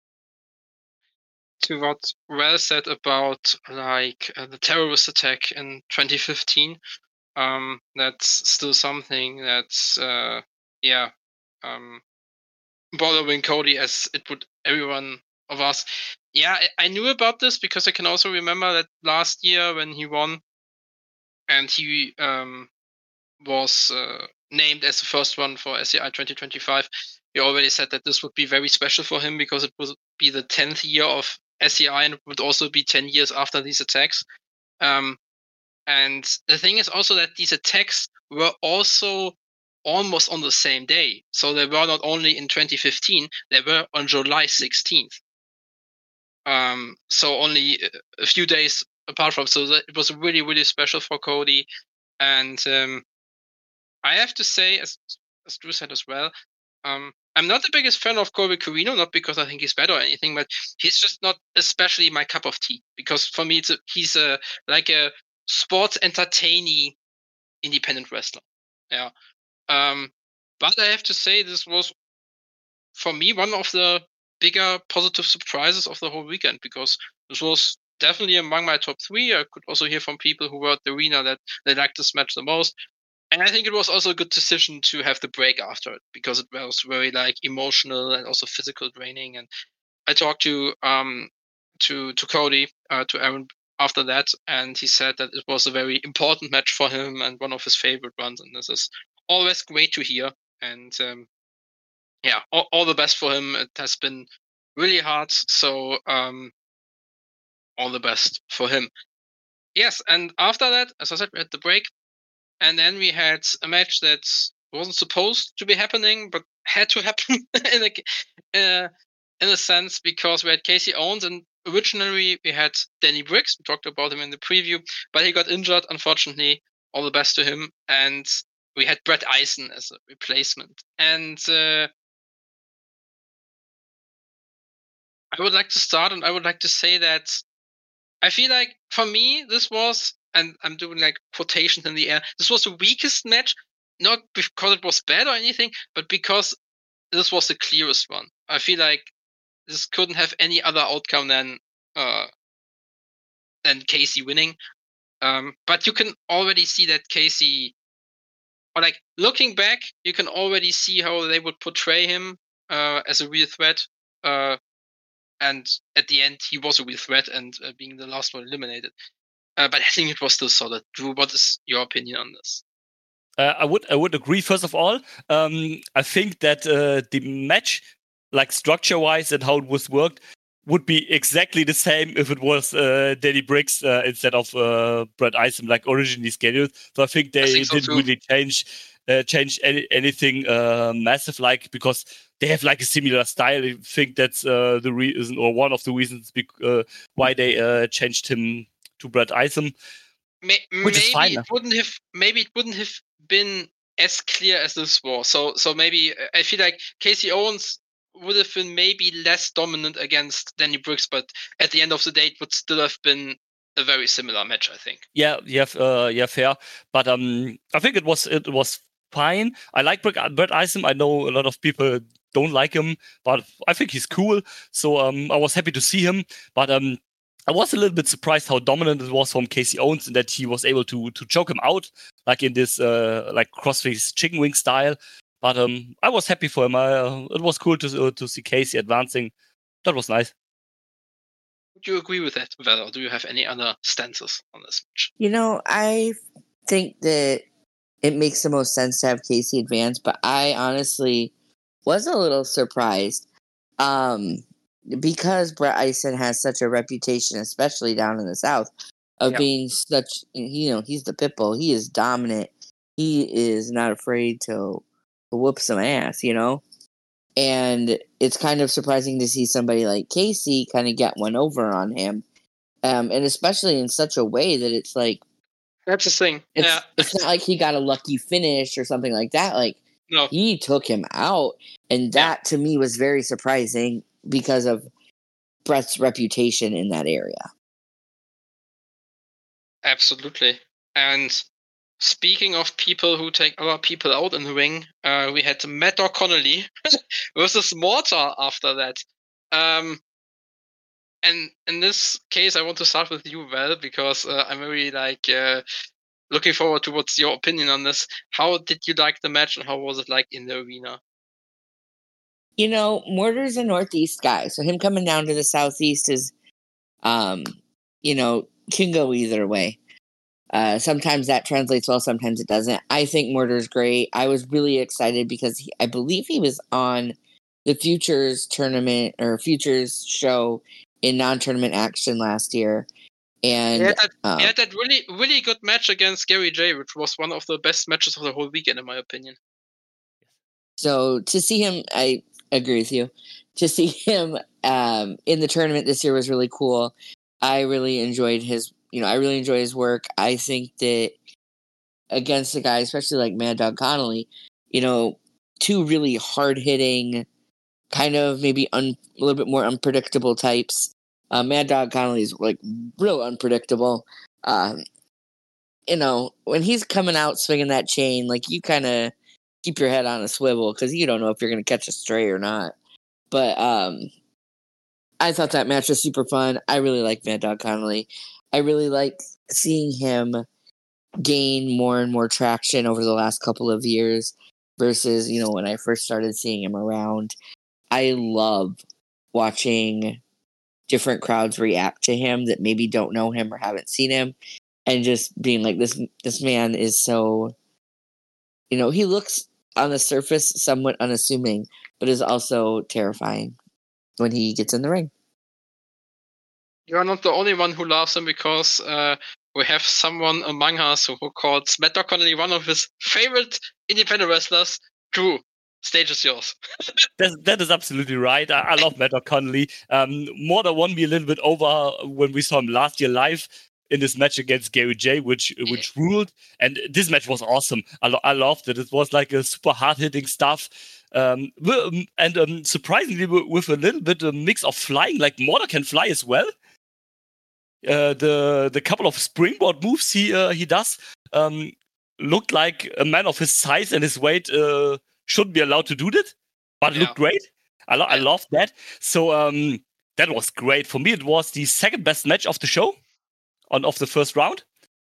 To what Well said about like the terrorist attack in 2015, that's still something that's bothering Cody as it would everyone of us. Yeah, I knew about this because I can also remember that last year when he won and he was named as the first one for SCI 2025, he already said that this would be very special for him because it would be the 10th year of SCI and it would also be 10 years after these attacks. And the thing is also that these attacks were also almost on the same day. So they were not only in 2015, they were on July 16th. So only a few days apart from. So it was really, really special for Cody. And I have to say, as Drew said as well, I'm not the biggest fan of Colby Corino, not because I think he's bad or anything, but he's just not especially my cup of tea. Because for me, he's like a sports entertaining independent wrestler. Yeah. But I have to say, this was, for me, one of the bigger positive surprises of the whole weekend, because this was definitely among my top 3. I could also hear from people who were at the arena that they liked this match the most. And I think it was also a good decision to have the break after it, because it was very like emotional and also physical draining. And I talked to Cody, to Aaron after that, and he said that it was a very important match for him and one of his favorite ones. And this is always great to hear. And yeah, all the best for him. It has been really hard. So all the best for him. Yes, and after that, as I said, we had the break. And then we had a match that wasn't supposed to be happening, but had to happen in a sense, because we had Casey Owens, and originally we had Danny Briggs. We talked about him in the preview, but he got injured, unfortunately. All the best to him. And we had Brett Eisen as a replacement. And I would like to start, and I would like to say that I feel like, for me, this was and I'm doing like quotations in the air, this was the weakest match, not because it was bad or anything, but because this was the clearest one. I feel like this couldn't have any other outcome than Casey winning. But you can already see that Casey, or like looking back, you can already see how they would portray him as a real threat. And at the end, he was a real threat and being the last one eliminated. But I think it was still solid. Drew, what is your opinion on this?
I would agree. First of all, I think that the match, like structure-wise and how it was worked, would be exactly the same if it was Danny Briggs instead of Brett Isom, like originally scheduled. So I think they didn't really change anything massive, like, because they have like a similar style. I think that's the reason, or one of the reasons why they changed him to Brett Isom. Which is fine.
Maybe it wouldn't have been as clear as this was. So maybe I feel like Casey Owens would have been maybe less dominant against Danny Briggs, but at the end of the day, it would still have been a very similar match, I think.
Yeah, fair. But I think it was fine. I like Brett Isom. I know a lot of people don't like him, but I think he's cool. So I was happy to see him. But I was a little bit surprised how dominant it was from Casey Owens, and that he was able to choke him out, like in this like crossface chicken wing style. But I was happy for him. It was cool to see Casey advancing. That was nice.
Would you agree with that, Val, or do you have any other stances on this match?
I think that it makes the most sense to have Casey advance, but I honestly was a little surprised. Because Brett Isom has such a reputation, especially down in the South, of being such, he's the pit bull. He is dominant. He is not afraid to whoop some ass, And it's kind of surprising to see somebody like Casey kind of get one over on him. And especially in such a way that it's like...
That's the thing.
It's not like he got a lucky finish or something like that. Like,
no.
He took him out. And that, to me, was very surprising because of Brett's reputation in that area.
Absolutely. And speaking of people who take other people out in the ring, we had Matt Dog Connolly versus Mortar after that. And in this case, I want to start with you, Val, because I'm very looking forward to what's your opinion on this. How did you like the match, and how was it like in the arena?
Mortar's a Northeast guy, so him coming down to the Southeast is, can go either way. Sometimes that translates well, sometimes it doesn't. I think Mortar's great. I was really excited because I believe he was on the Futures tournament or Futures show in non-tournament action last year. And
he had that really, really good match against Gary J, which was one of the best matches of the whole weekend, in my opinion.
So to see him, I agree with you. To see him in the tournament this year was really cool. I really enjoyed his work. I think that against a guy, especially like Mad Dog Connolly, two really hard-hitting, kind of maybe a little bit more unpredictable types. Mad Dog Connolly is like real unpredictable. When he's coming out swinging that chain, like you kind of keep your head on a swivel because you don't know if you're going to catch a stray or not. But I thought that match was super fun. I really like Mad Dog Connolly. I really like seeing him gain more and more traction over the last couple of years versus, when I first started seeing him around. I love watching different crowds react to him that maybe don't know him or haven't seen him, and just being like, this man is so, he looks on the surface somewhat unassuming, but is also terrifying when he gets in the ring.
You're not the only one who loves him, because we have someone among us who calls Matt Dog Connolly one of his favorite independent wrestlers. Drew, stage is yours.
That is absolutely right. I love Matt Dog Connolly. Mortar won me a little bit over when we saw him last year live in this match against Gary J, which ruled. And this match was awesome. I loved it. It was like a super hard-hitting stuff. And surprisingly, with a little bit of mix of flying, like Mortar can fly as well. the couple of springboard moves he does looked like a man of his size and his weight shouldn't be allowed to do that, but it looked great. I loved that. So that was great. For me, it was the second best match of the show, of the first round.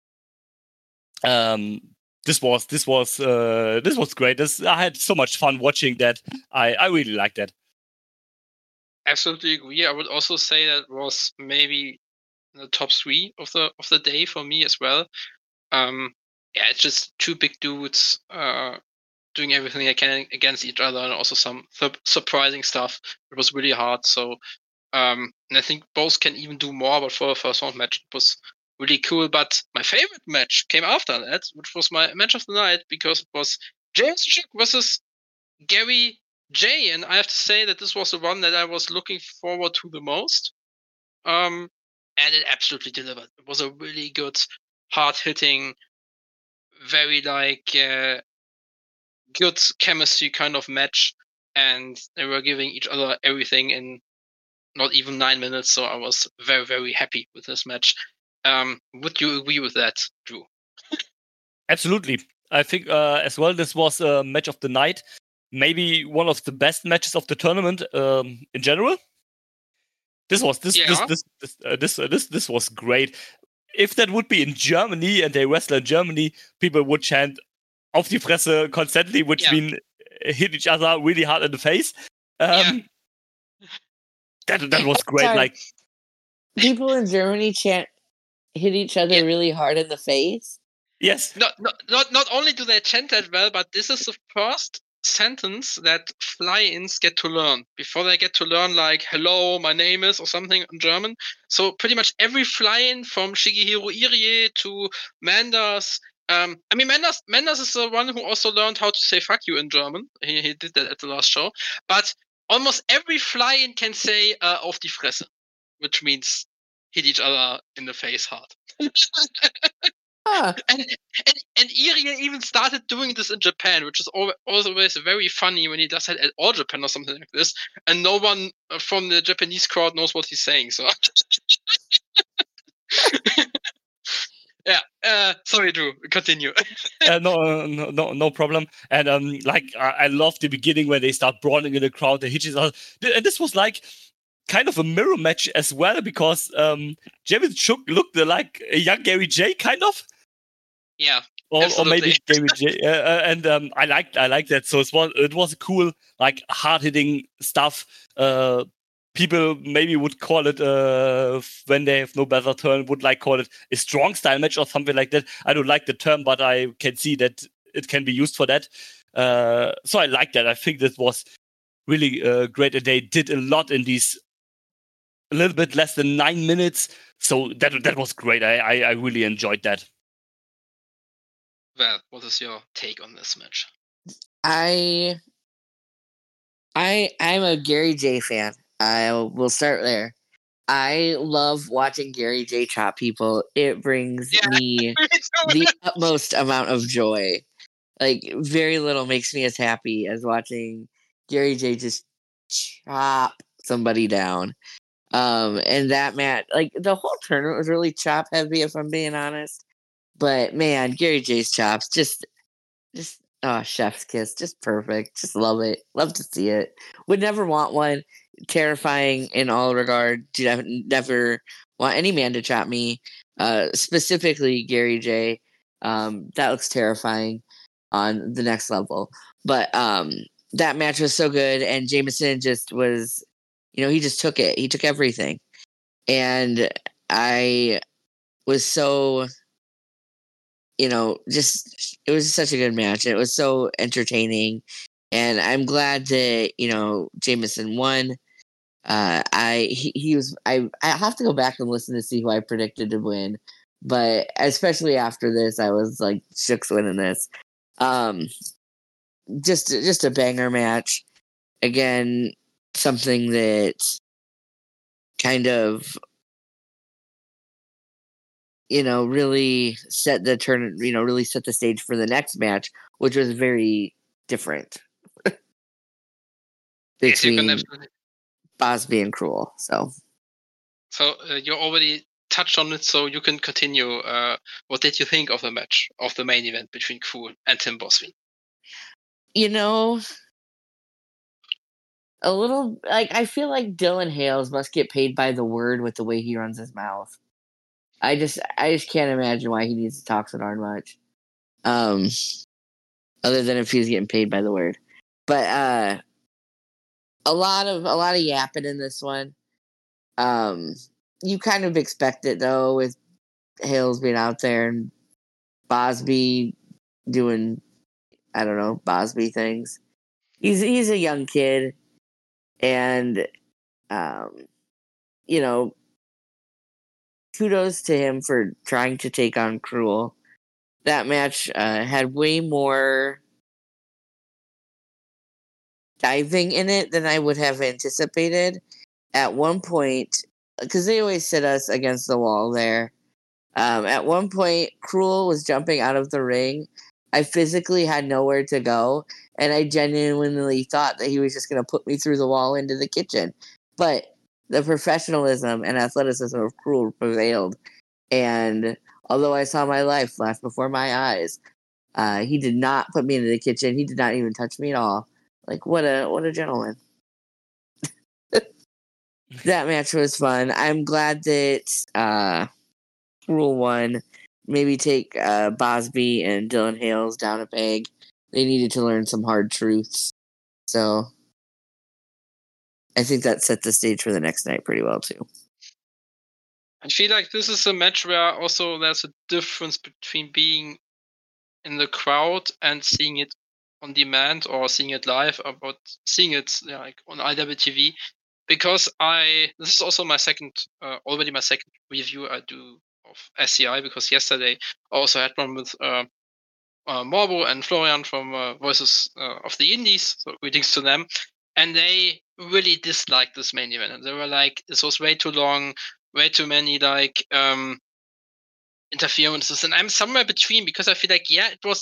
This was great. I had so much fun watching that. I really liked that.
Absolutely agree. I would also say that was maybe the top 3 of the day for me as well. It's just two big dudes doing everything they can against each other, and also some surprising stuff. It was really hard. So, and I think both can even do more. But for a first round match, it was really cool. But my favorite match came after that, which was my match of the night, because it was James Shook versus Gary Jay, and I have to say that this was the one that I was looking forward to the most. And it absolutely delivered. It was a really good, hard-hitting, very good chemistry kind of match, and they were giving each other everything in not even 9 minutes. So I was very, very happy with this match. Would you agree with that, Drew?
Absolutely. I think as well this was a match of the night. Maybe one of the best matches of the tournament in general. This was great. If that would be in Germany and they wrestle in Germany, people would chant "Auf die Fresse" constantly, which mean hit each other really hard in the face. That was great.
Sorry.
Like
people in Germany hit each other really hard in the face.
Yes.
Not only do they chant that well, but this is the first sentence that fly-ins get to learn before they get to learn like "hello, my name is" or something in German. So pretty much every fly-in from Shigehiro Irie to Manders. Manders is the one who also learned how to say "fuck you" in German. He did that at the last show. But almost every fly-in can say "auf die Fresse," which means hit each other in the face hard. And Irie even started doing this in Japan, which is always very funny when he does it at All Japan or something like this, and no one from the Japanese crowd knows what he's saying. So, sorry, Drew, continue.
No problem. And I love the beginning when they start brawling in the crowd. They hit each other, and this was like kind of a mirror match as well, because James Shook looked like a young Gary Jay, kind of.
Yeah,
or maybe Gary Jay, and I like that. So it was cool, like hard hitting stuff. People maybe would call it when they have no better term, would like call it a strong style match or something like that. I don't like the term, but I can see that it can be used for that. So I like that. I think that was really great, and they did a lot in these a little bit less than 9 minutes. So that was great. I really enjoyed that.
Well, what is your take on this match?
I'm a Gary Jay fan. I will start there. I love watching Gary Jay chop people. It brings me the utmost amount of joy. Like, very little makes me as happy as watching Gary Jay just chop somebody down. And that match, like, the whole tournament was really chop heavy, if I'm being honest. But man, Gary Jay's chops, just chef's kiss, just perfect. Just love it. Love to see it. Would never want one. Terrifying in all regard. Never want any man to chop me. Specifically Gary Jay. That looks terrifying on the next level. But that match was so good, and Jameson just was, he just took it. He took everything. And I was so, it was such a good match. It was so entertaining, and I'm glad that Jameson won. I have to go back and listen to see who I predicted to win, but especially after this, I was like Shook's winning this. Just a banger match. Again, something that kind of really set the really set the stage for the next match, which was very different between Bosby and Cruel. So
you already touched on it, so you can continue. What did you think of the match, of the main event between Cruel and Tim Bosby?
You know, a little like I feel like Dylan Hales must get paid by the word with the way he runs his mouth. I just can't imagine why he needs to talk so darn much. Other than if he's getting paid by the word. But a lot of yapping in this one. You kind of expect it though, with Hales being out there and Bosby doing, I don't know, Bosby things. He's a young kid, and you know, kudos to him for trying to take on Cruel. That match had way more diving in it than I would have anticipated. At one point, because they always sit us against the wall there. At one point, Cruel was jumping out of the ring. I physically had nowhere to go, and I genuinely thought that he was just going to put me through the wall into the kitchen. But the professionalism and athleticism of Cruel prevailed, and although I saw my life flash before my eyes, he did not put me into the kitchen. He did not even touch me at all. Like, what a gentleman. That match was fun. I'm glad that Cruel won. Maybe take Bosby and Dylan Hales down a peg. They needed to learn some hard truths. So I think that set the stage for the next night pretty well, too.
I feel like this is a match where also there's a difference between being in the crowd and seeing it on demand or seeing it live, about seeing it like on IWTV. Because this is also already my second review I do of SCI, because yesterday I also had one with Morbo and Florian from Voices of the Indies, so greetings to them, and they really disliked this main event, and they were like, this was way too long, way too many like interferences, and I'm somewhere between, because I feel like, it was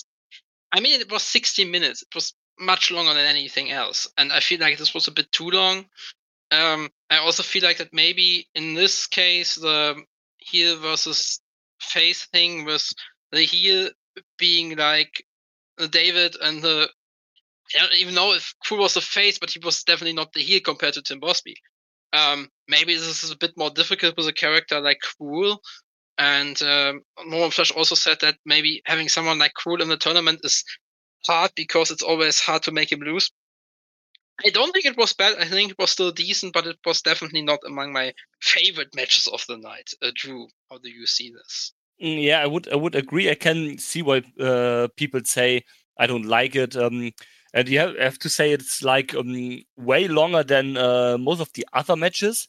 60 minutes, it was much longer than anything else, and I feel like this was a bit too long. I also feel like that maybe in this case, the heel versus face thing, with the heel being like David, and I don't even know if Cruel was the face, but he was definitely not the heel compared to Tim Bosby. Maybe this is a bit more difficult with a character like Cruel. And Norman Flash also said that maybe having someone like Cruel in the tournament is hard, because it's always hard to make him lose. I don't think it was bad. I think it was still decent, but it was definitely not among my favorite matches of the night. Drew, how do you see this?
Yeah, I would agree. I can see why people say I don't like it. And you have to say it's like way longer than most of the other matches.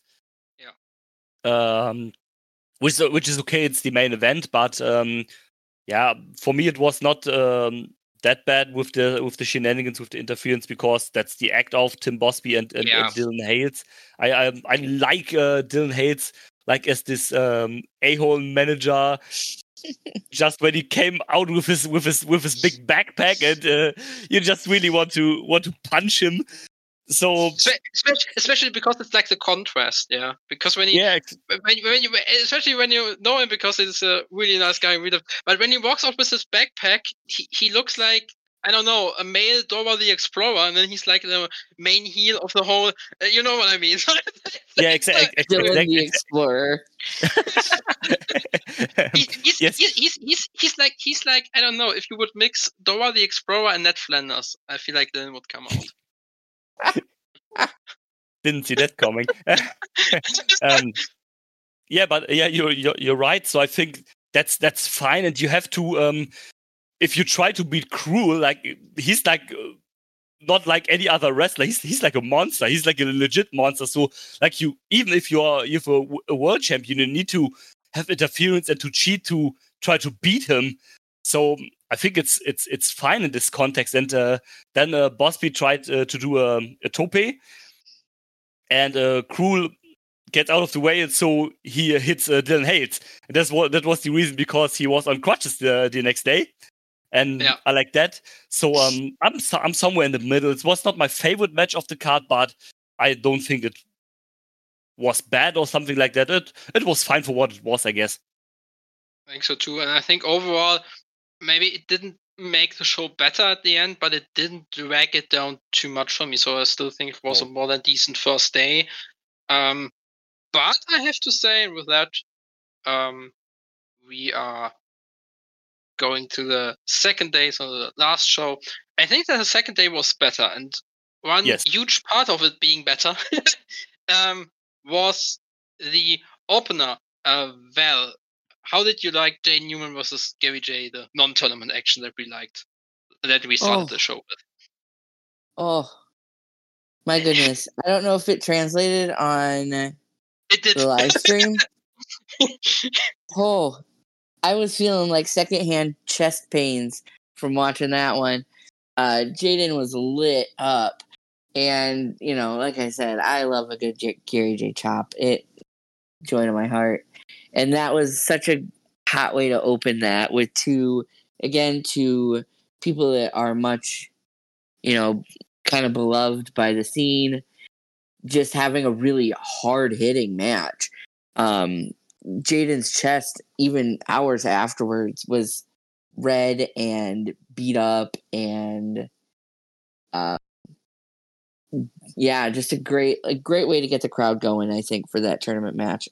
Yeah.
Which is okay. It's the main event, but for me it was not that bad with the shenanigans, with the interference, because that's the act of Tim Bosby and Dylan Hales. I like Dylan Hales like as this a-hole manager. Just when he came out with his big backpack, and you just really want to punch him. So
especially because it's like the contrast, because when especially when you know him, because he's a really nice guy, but when he walks out with his backpack, he looks like, I don't know, a male Dora the Explorer, and then he's like the main heel of the whole. You know what I mean?
Exactly.
Dylan the Explorer.
He's like, I don't know, if you would mix Dora the Explorer and Ned Flanders, I feel like then it would come out.
Didn't see that coming. You're right. So I think that's fine, and you have to if you try to beat Cruel, like he's like not like any other wrestler. He's like a monster. He's like a legit monster. So like even if you're a world champion, you need to have interference and to cheat to try to beat him. So I think it's fine in this context. And then Bosby tried to do a tope, and Cruel gets out of the way, and so he hits Dylan Hales. And that was the reason, because he was on crutches the next day. And I like that. So I'm somewhere in the middle. It was not my favorite match of the card, but I don't think it was bad or something like that. It was fine for what it was, I guess.
I think so too, and I think overall, maybe it didn't make the show better at the end, but it didn't drag it down too much for me. So I still think it was a more than decent first day. But I have to say, with that, we are going to the second day, so the last show. I think that the second day was better, and one huge part of it being better was the opener. Val, how did you like Jay Newman versus Gary Jay, the non-tournament action that we liked, that we started the show with?
Oh, my goodness. I don't know if it translated on the live stream. I was feeling like secondhand chest pains from watching that one. Jaden was lit up. And, like I said, I love a good Gary J chop. It joy to my heart. And that was such a hot way to open that with two people that are much, kind of beloved by the scene, just having a really hard-hitting match. Jaden's chest, even hours afterwards, was red and beat up, and just a great way to get the crowd going, I think, for that tournament match.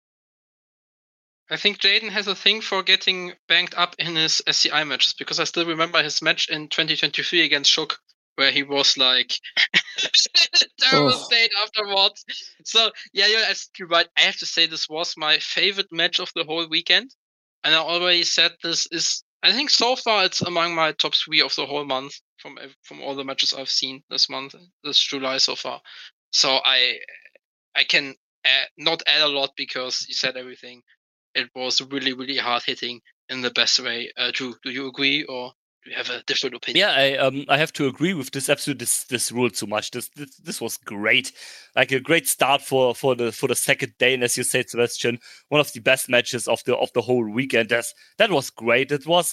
I think Jaden has a thing for getting banged up in his SCI matches, because I still remember his match in 2023 against Shook, where he was like terrible state afterwards. So yeah, you're absolutely right. I have to say this was my favorite match of the whole weekend, and I already said this is. I think so far it's among my top 3 of the whole month from all the matches I've seen this month, this July so far. So I can not add a lot because you said everything. It was really, really hard hitting in the best way. Drew, do you agree, or do you have a different opinion?
Yeah, I have to agree with this. Absolutely, this rule too much. This was great, like a great start for the second day. And as you said, Sebastian, one of the best matches of the whole weekend. That was great. It was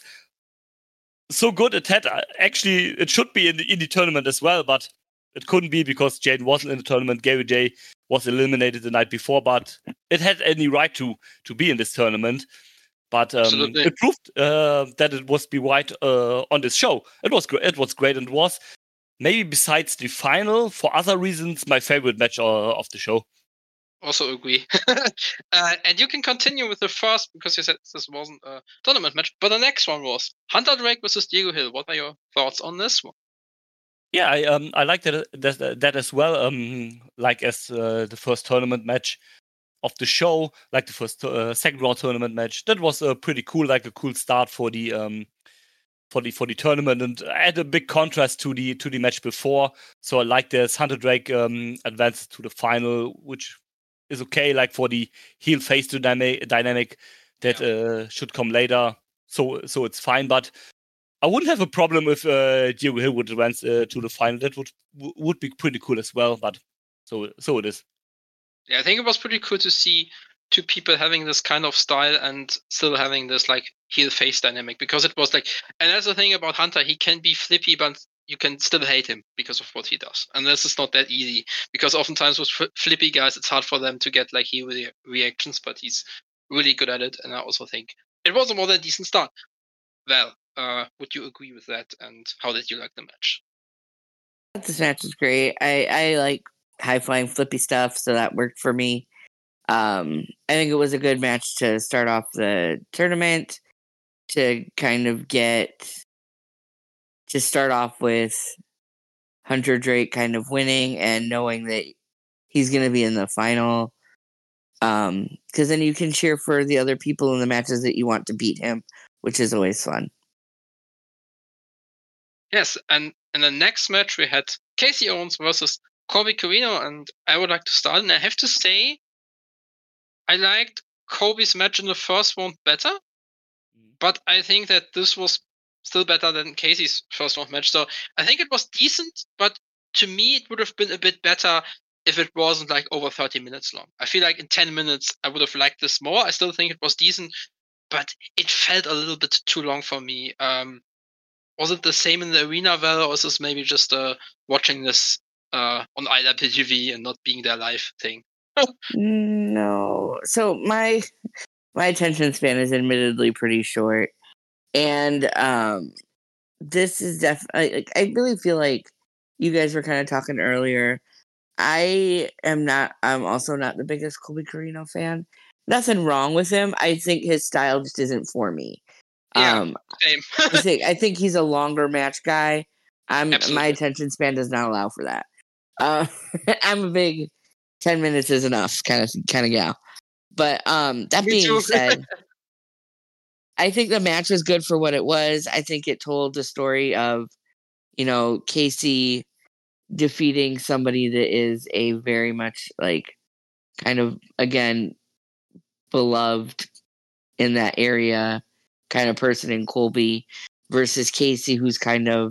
so good. It had actually it should be in the tournament as well, but it couldn't be because Jaden wasn't in the tournament. Gary J was eliminated the night before, but it had any right to be in this tournament. But it proved that it was be right on this show. It was great. It was great, and was maybe besides the final, for other reasons, my favorite match of the show.
Also agree. And you can continue with the first, because you said this wasn't a tournament match, but the next one was Hunter Drake versus Diego Hill. What are your thoughts on this one?
Yeah, I like that as well. Like as the first tournament match of the show, like the first second round tournament match, that was pretty cool. Like a cool start for the tournament, and add a big contrast to the match before. So I like this. Hunter Drake advances to the final, which is okay. Like for the heel face dynamic that should come later. So it's fine, but I wouldn't have a problem if Diego Hill would advance to the final. That would be pretty cool as well. But so it is.
Yeah, I think it was pretty cool to see two people having this kind of style and still having this like heel face dynamic, because it was like, and that's the thing about Hunter, he can be flippy, but you can still hate him because of what he does. And this is not that easy, because oftentimes with flippy guys, it's hard for them to get like heel reactions, but he's really good at it. And I also think it was a more than decent start. Well, would you agree with that? And how did you like the match?
This match is great. I like high flying flippy stuff, so that worked for me. I think it was a good match to start off the tournament, to kind of start off with Hunter Drake kind of winning and knowing that he's going to be in the final. Because then you can cheer for the other people in the matches that you want to beat him, which is always fun.
Yes, and in the next match we had Casey Owens versus Colby Corino, and I would like to start, and I have to say I liked Colby's match in the first one better, but I think that this was still better than Casey's first round match. So I think it was decent, but to me it would have been a bit better if it wasn't like over 30 minutes long. I feel like in 10 minutes I would have liked this more. I still think it was decent, but it felt a little bit too long for me. Was it the same in the arena, Val, or is this maybe just watching this on IWTV and not being there live thing?
No. So my attention span is admittedly pretty short. And this is definitely, I really feel like you guys were kind of talking earlier. I'm also not the biggest Colby Corino fan. Nothing wrong with him. I think his style just isn't for me.
Yeah, same.
I think he's a longer match guy. My
Absolutely.
attention span does not allow for that. I'm a big 10 minutes is enough kind of gal. But that
Me
being
too.
said, I think the match was good for what it was. I think it told the story of, Casey defeating somebody that is a very much like kind of, again, beloved in that area kind of person in Colby versus Casey, who's kind of,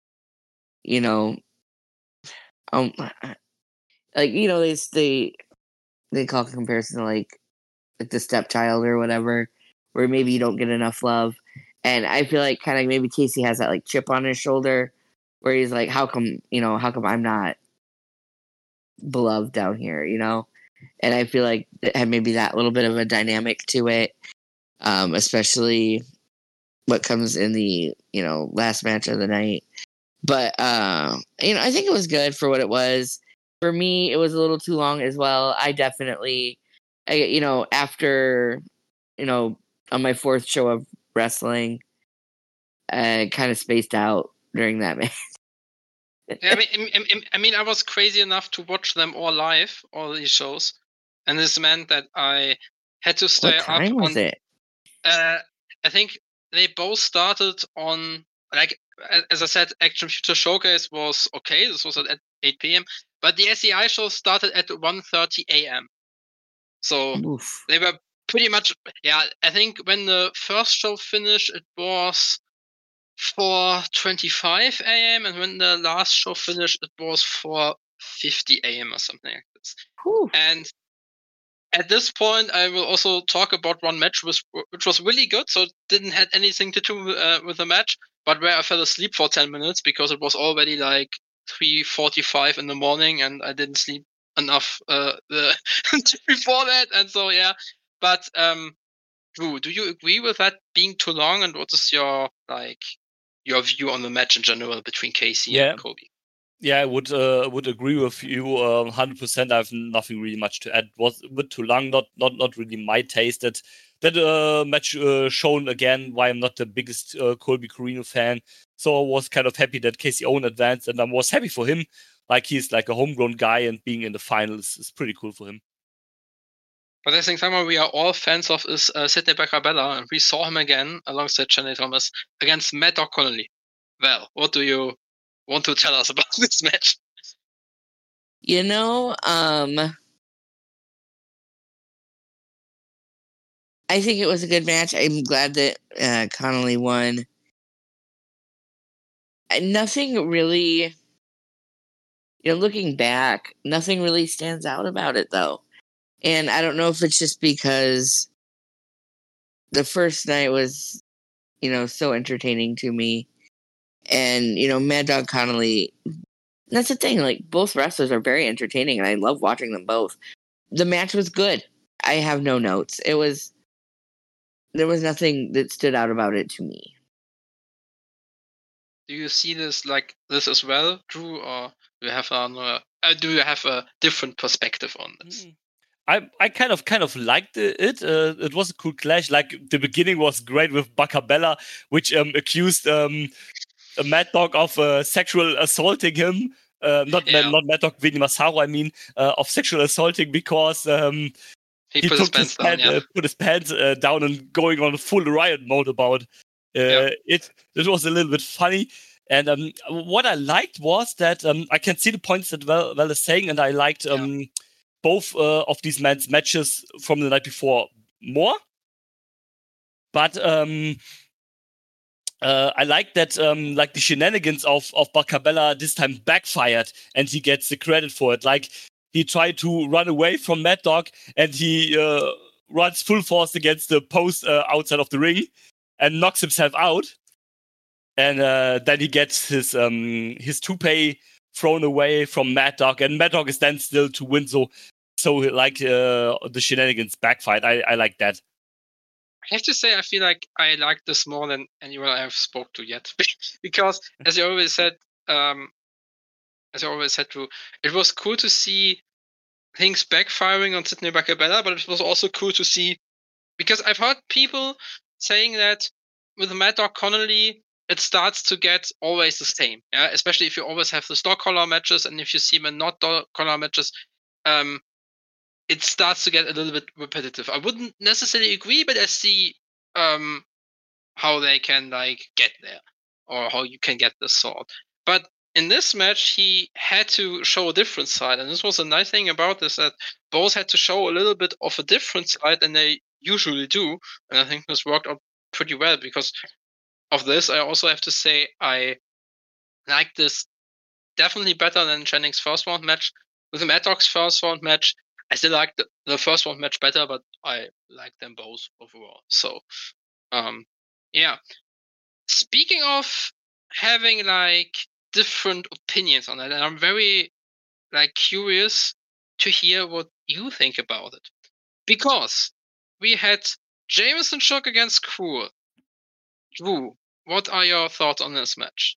they call it comparison to like the stepchild or whatever, where maybe you don't get enough love. And I feel like kind of maybe Casey has that like chip on his shoulder where he's like, how come I'm not beloved down here, And I feel like it had maybe that little bit of a dynamic to it, especially what comes in the, last match of the night. But, I think it was good for what it was. For me, it was a little too long as well. I definitely, after, on my fourth show of wrestling, I kind of spaced out during that match.
Yeah, I mean, I was crazy enough to watch them all live, all these shows, and this meant that I had to stay
What time
up
was
on.
it?
I think they both started on, like, as I said, Action Future Showcase was okay. This was at 8 p.m. But the SEI show started at 1:30 a.m. So
Oof.
they were pretty much, yeah, I think when the first show finished, it was 4:25 a.m. and when the last show finished, it was 4:50 a.m. or something like this.
Whew.
And at this point, I will also talk about one match which was really good. So it didn't have anything to do with the match, but where I fell asleep for 10 minutes because it was already like 3:45 in the morning and I didn't sleep enough before that. And so, yeah. But Drew, do you agree with that being too long? And what is your view on the match in general between Casey and Colby?
Yeah, I would agree with you 100%. I have nothing really much to add. It was a bit too long, not really my taste. That match shown again why I'm not the biggest Colby Corino fan. So I was kind of happy that Casey Owen advanced, and I was happy for him. Like he's like a homegrown guy, and being in the finals is pretty cool for him.
But I think someone we are all fans of is Sidney Bacabella, and we saw him again alongside Chaney Thomas against Mad Dog Connolly. Well, what do you want to tell us about this match?
I think it was a good match. I'm glad that Connolly won. Nothing really, looking back, nothing really stands out about it though. And I don't know if it's just because the first night was, so entertaining to me. And, Mad Dog Connolly, that's the thing. Like, both wrestlers are very entertaining, and I love watching them both. The match was good. I have no notes. There was nothing that stood out about it to me.
Do you see this like this as well, Drew, or do you have a different perspective on this?
I kind of liked it. It was a cool clash. Like the beginning was great with Bacabella, which accused Mad Dog of sexual assaulting him. Not Mad Dog, Vinny Massaro, I mean, of sexual assaulting because he put his pants down and going on full riot mode about it. It was a little bit funny. And what I liked was that I can see the points that Val is saying, and I liked both of these men's matches from the night before more. But I like that like the shenanigans of Bacabella this time backfired, and he gets the credit for it. Like he tried to run away from Mad Dog, and he runs full force against the post outside of the ring and knocks himself out. And then he gets his toupee thrown away from Mad Dog, and Mad Dog is then still to win. So So like the shenanigans backfired. I like that.
I have to say, I feel like I like this more than anyone I have spoke to yet, because as you always said, Drew, it was cool to see things backfiring on Sidney Bakabella, but it was also cool to see, because I've heard people saying that with Mad Dog Connolly, it starts to get always the same, yeah. Especially if you always have the dog collar matches, and if you see them in not dog collar matches, it starts to get a little bit repetitive. I wouldn't necessarily agree, but I see how they can like get there, or how you can get this sort. But in this match, he had to show a different side, and this was a nice thing about this, that both had to show a little bit of a different side than they usually do, and I think this worked out pretty well. Because of this, I also have to say I like this definitely better than Jennings' first round match. With the Mad Dog's first round match, I still like the first round match better, but I like them both overall. So, yeah. Speaking of having like different opinions on that, and I'm very like curious to hear what you think about it, because we had Jameson Shook against Cruel. Drew, what are your thoughts on this match?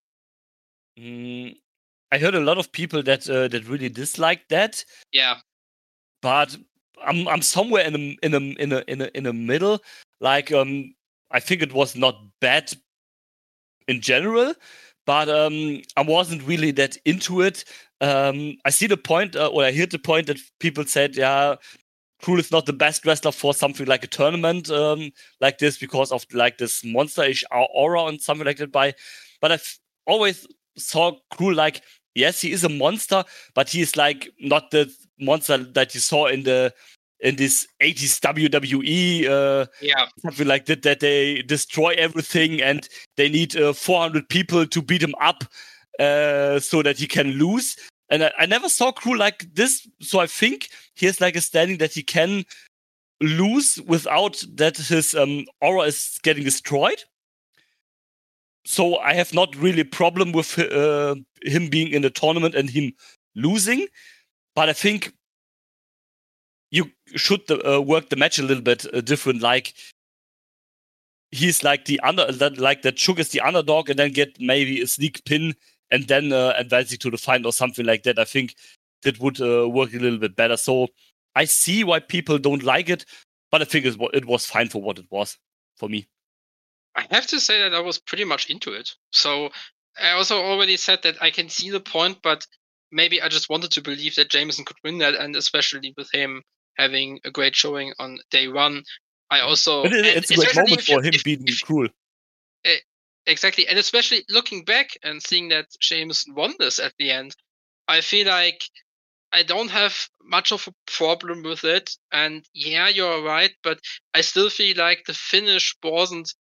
I heard a lot of people that that really disliked that.
Yeah,
but I'm somewhere in the middle. Like I think it was not bad in general, but I wasn't really that into it. I see the point, or I heard the point that people said, yeah, Cruel is not the best wrestler for something like a tournament like this because of like this monster-ish aura and something like that. But I've always saw Cruel like, yes, he is a monster, but he is like not the monster that you saw in this 80s WWE something like that they destroy everything and they need 400 people to beat him up so that he can lose. And I never saw Cruel like this, so I think he has like a standing that he can lose without that his aura is getting destroyed. So I have not really a problem with him being in the tournament and him losing, but I think you should work the match a little bit different. Like he's like that Shook is the underdog, and then get maybe a sneak pin, and then advancing to the final or something like that. I think that would work a little bit better. So I see why people don't like it, but I think it was fine for what it was for me.
I have to say that I was pretty much into it. So I also already said that I can see the point, but maybe I just wanted to believe that Jameson could win that, and especially with him having a great showing on day one, I also...
It's a great moment for him beating Cruel.
Exactly, and especially looking back and seeing that Jameson won this at the end, I feel like I don't have much of a problem with it. And yeah, you're right, but I still feel like the finish wasn't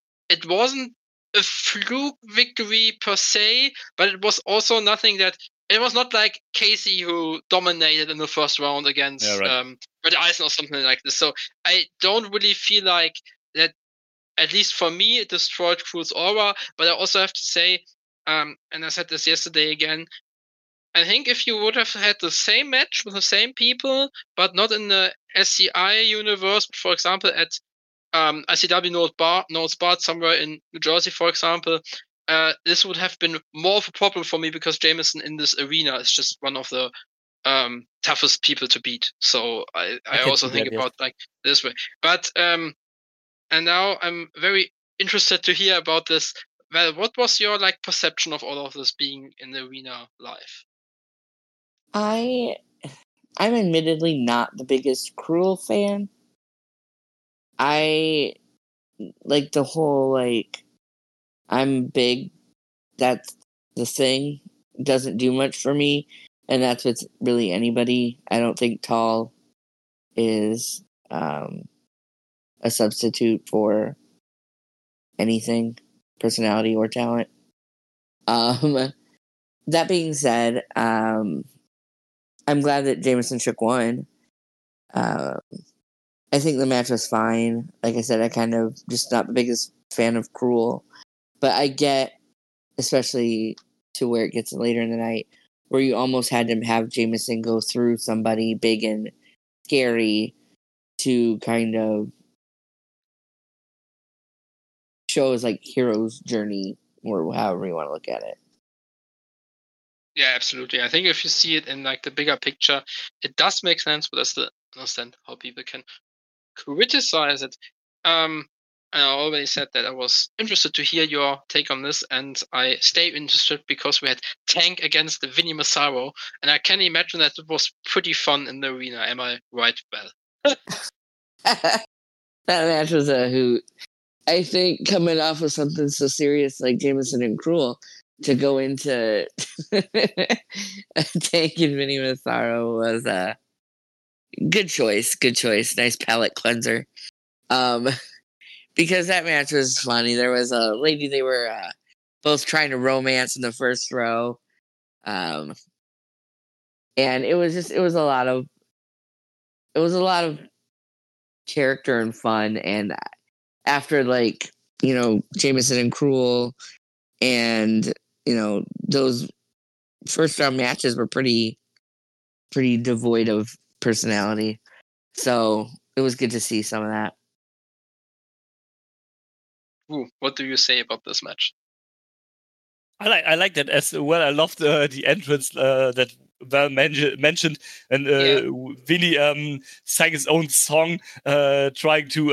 a fluke victory per se, but it was also nothing that... It was not like Casey who dominated in the first round against Red Eisen or something like this. So I don't really feel like that, at least for me, it destroyed Cruel's aura. But I also have to say, and I said this yesterday again, I think if you would have had the same match with the same people, but not in the SCI universe, but for example at ICW North Bart somewhere in New Jersey, for example, this would have been more of a problem for me, because Jameson in this arena is just one of the toughest people to beat. So I also think about like this way. But and now I'm very interested to hear about this. Well, what was your like perception of all of this being in the arena live?
I'm admittedly not the biggest Cruel fan. I like the whole like I'm big, that's the thing, doesn't do much for me, and that's with really anybody. I don't think tall is a substitute for anything, personality or talent. That being said, I'm glad that Jameson Shook won. I think the match was fine. Like I said, I kind of just not the biggest fan of Cruel, but I get, especially to where it gets later in the night, where you almost had to have Jameson go through somebody big and scary to kind of show as like hero's journey or however you want to look at it.
Yeah, absolutely. I think if you see it in like the bigger picture, it does make sense, but I still understand how people can criticize it. And I already said that I was interested to hear your take on this, and I stay interested because we had Tank against the Vinny Massaro, and I can imagine that it was pretty fun in the arena. Am I right, Bell?
That match was a hoot. I think coming off of something so serious like Jameson and Cruel, to go into Tank and Vinny Massaro was a good choice. Good choice. Nice palate cleanser. Because that match was funny. There was a lady they were both trying to romance in the first row. And it was a lot of character and fun. And after Jameson and Cruel and those first round matches were pretty devoid of personality. So it was good to see some of that.
Ooh, what do you say about this match?
I like that as well. I loved the entrance that Val mentioned, and Vinny sang his own song, trying to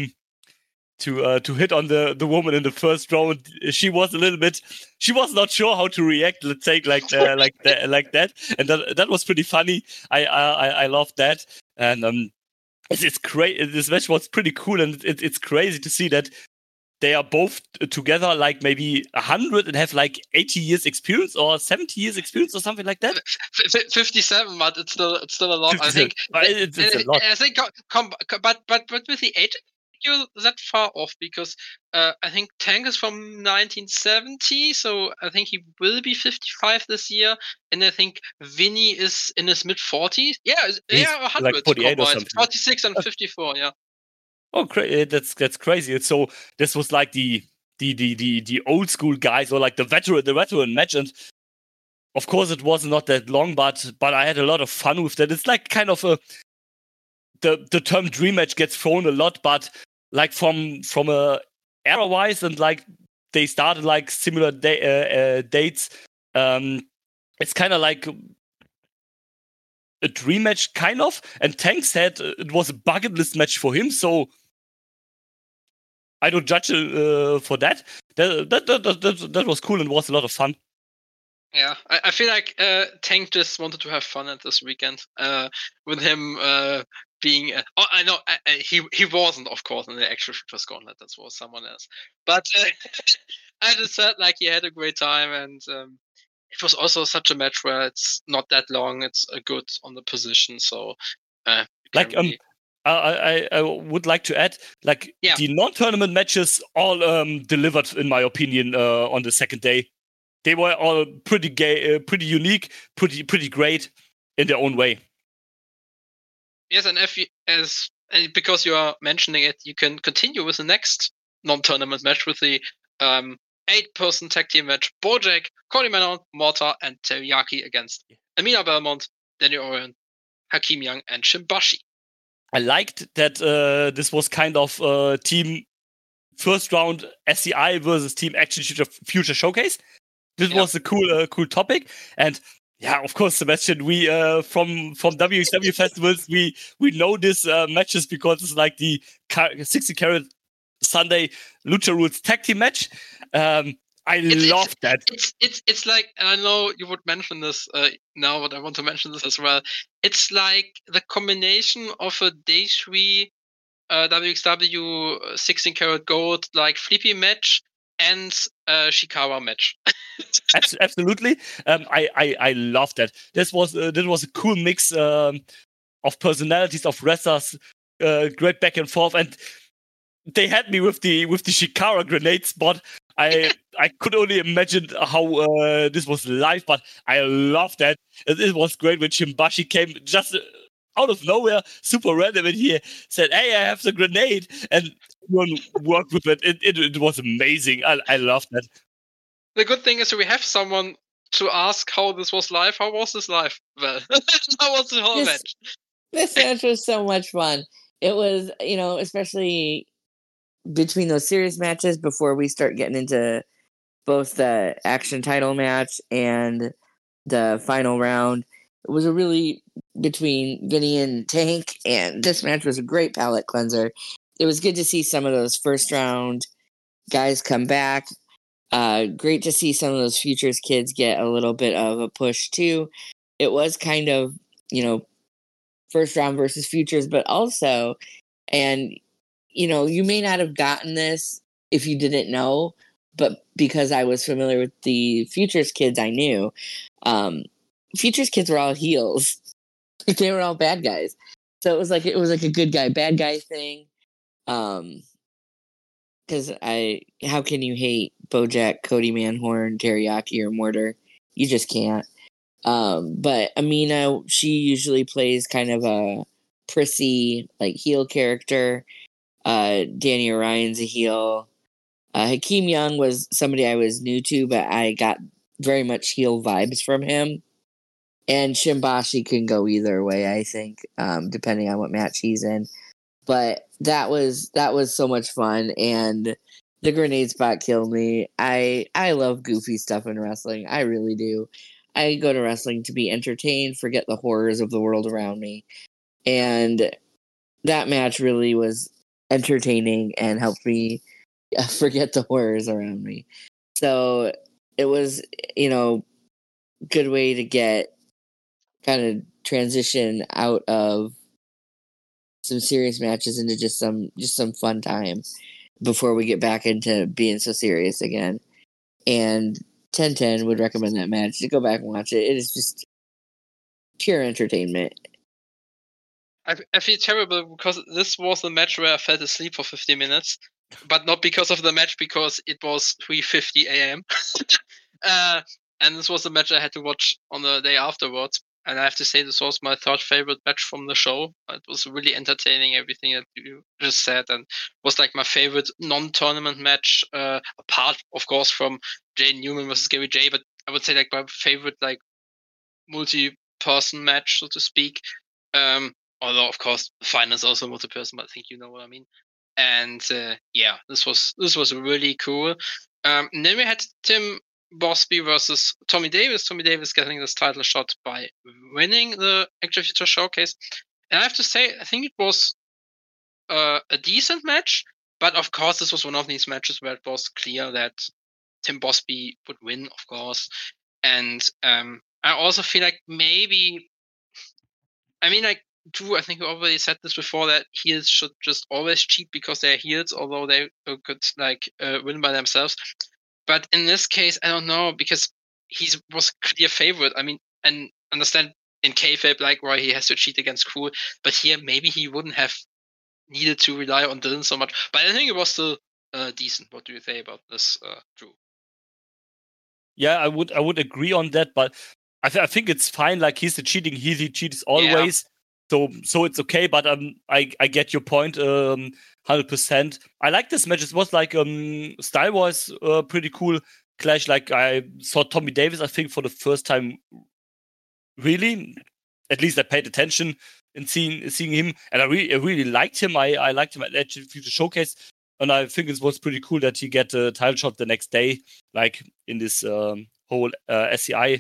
hit on the woman in the first round. She was not sure how to react. Let's say like that, and that was pretty funny. I loved that, and it's crazy. This match was pretty cool, and it's crazy to see that they are both together like maybe 100 and have like 80 years experience or 70 years experience or something like that.
57, but it's still a lot. I think
it's a lot.
I think, but with the age, you're that far off because I think Tank is from 1970, so I think he will be 55 this year, and I think Vinny is in his mid 40s. Yeah, they are 100
like 48 or something.
46 and 54. Yeah.
Oh, that's crazy. So this was like the old school guys or like the veteran match, and of course it was not that long, but I had a lot of fun with that. It's like kind of the term dream match gets thrown a lot, but like from a era wise and like they started like similar dates. It's kind of like a dream match, kind of. And Tank said it was a bucket list match for him, so I don't judge for that. That was cool and was a lot of fun.
Yeah, I feel like Tank just wanted to have fun at this weekend with him being. I know he wasn't, of course, in the actual Futures Gauntlet. That was someone else. But I just felt like he had a great time, and it was also such a match where it's not that long. It's good on the position, so
like really... I would like to add, like the non-tournament matches all delivered, in my opinion, on the second day. They were all pretty pretty unique, pretty great in their own way.
Yes, and because you are mentioning it, you can continue with the next non-tournament match with the 8-person tag team match: Bojack, Cody Manon, Morta, and Teriyaki against Amina Belmont, Danny Orion, Hakeem Young, and Shimbashi.
I liked that this was kind of team first round SCI versus Team Action Future Showcase. This was a cool topic, and of course, Sebastian, we from WXW festivals, we know this matches because it's like the 60 Carat Sunday Lucha Rules tag team match. I love that.
It's like, and I know you would mention this now, but I want to mention this as well. It's like the combination of a Day 3 WXW 16 Karat Gold like Flippy match and Shikawa match.
Absolutely. I love that. This was a cool mix of personalities, of wrestlers, great back and forth, and they had me with the Shikara grenade spot. I could only imagine how this was live, but I love that. It was great when Shimbashi came just out of nowhere, super random, and he said, "Hey, I have the grenade," and everyone worked with it. It was amazing. I love that.
The good thing is we have someone to ask how this was live. How was this live? Well, how was the whole match?
This match was so much fun. It was, especially between those series matches before we start getting into both the action title match and the final round. It was a really between Vinny and Tank, and this match was a great palate cleanser. It was good to see some of those first round guys come back. Great to see some of those Futures kids get a little bit of a push too. It was kind of, first round versus Futures, but also, and you may not have gotten this if you didn't know, but because I was familiar with the Futures kids, I knew. Futures kids were all heels. They were all bad guys. So it was like a good guy, bad guy thing. Because how can you hate Bojack, Cody Manhorn, Teriyaki, or Mortar? You just can't. But Amina, she usually plays kind of a prissy, like, heel character. Danny Orion's a heel. Hakeem Young was somebody I was new to, but I got very much heel vibes from him. And Shimbashi can go either way, I think, depending on what match he's in. But that was so much fun, and the grenade spot killed me. I love goofy stuff in wrestling. I really do. I go to wrestling to be entertained, forget the horrors of the world around me. And that match really was entertaining and helped me forget the horrors around me. So it was, good way to get kind of transition out of some serious matches into just some fun time before we get back into being so serious again. And 1010 would recommend that match. To go back and watch it. It is just pure entertainment.
I feel terrible because this was the match where I fell asleep for 50 minutes, but not because of the match, because it was 3:50 a.m. And this was the match I had to watch on the day afterwards. And I have to say, this was my third favorite match from the show. It was really entertaining, everything that you just said, and was like my favorite non-tournament match, apart, of course, from Jay Newman versus Gary Jay. But I would say like my favorite like multi-person match, so to speak. Although, of course, the final is also multi-person, but I think you know what I mean. And yeah, this was really cool. And then we had Tim Bosby versus Tommy Davis. Tommy Davis getting this title shot by winning the Actual Future Showcase. And I have to say, I think it was a decent match, but of course, this was one of these matches where it was clear that Tim Bosby would win, of course. And I also feel like maybe, I mean, like, Drew, I think you already said this before, that heels should just always cheat because they're heels, although they could like win by themselves. But in this case, I don't know, because he was clear favorite. I mean, and understand in kayfabe like why he has to cheat against Cool, but here maybe he wouldn't have needed to rely on Dylan so much. But I think it was still decent. What do you say about this, Drew?
Yeah, I would agree on that, but I think it's fine. Like, he's a cheating heel, he cheats always. Yeah. So it's okay, but I get your point 100%. I like this match. It was like style-wise pretty cool clash. Like, I saw Tommy Davis, I think, for the first time. Really, at least I paid attention in seeing him, and I really liked him. I liked him at Actual Future Showcase, and I think it was pretty cool that he get a title shot the next day, like in this whole SCI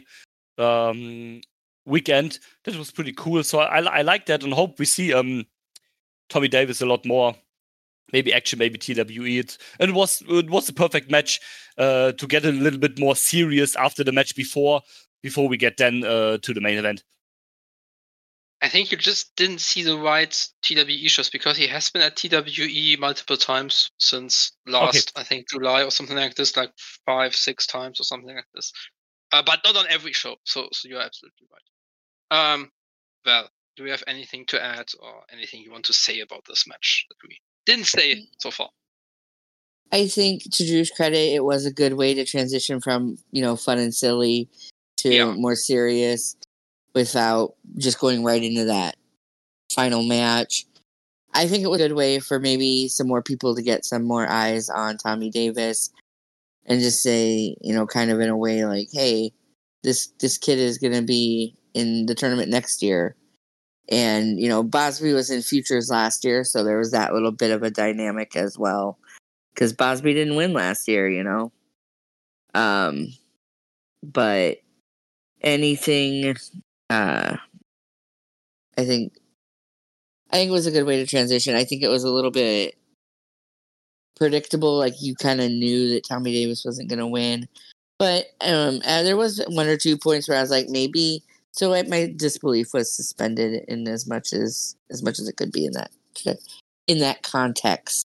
weekend. That was pretty cool. So I like that, and hope we see Tommy Davis a lot more. Maybe Action, maybe TWE. And it was the perfect match to get a little bit more serious after the match before we get then to the main event.
I think you just didn't see the right TWE shows, because he has been at TWE multiple times since last, I think, July or something like this, like 5-6 times or something like this. But not on every show. So you're absolutely right. Well, do we have anything to add or anything you want to say about this match that we didn't say so far?
I think, to Drew's credit, it was a good way to transition from, fun and silly to more serious without just going right into that final match. I think it was a good way for maybe some more people to get some more eyes on Tommy Davis and just say, kind of in a way like, hey, this kid is going to be in the tournament next year. And, you know, Bosby was in Futures last year, so there was that little bit of a dynamic as well. Because Bosby didn't win last year, you know. But anything, I think it was a good way to transition. I think it was a little bit predictable. Like, you kind of knew that Tommy Davis wasn't going to win. But there was 1 or 2 points where I was like, maybe. So my disbelief was suspended in as much as it could be in that context.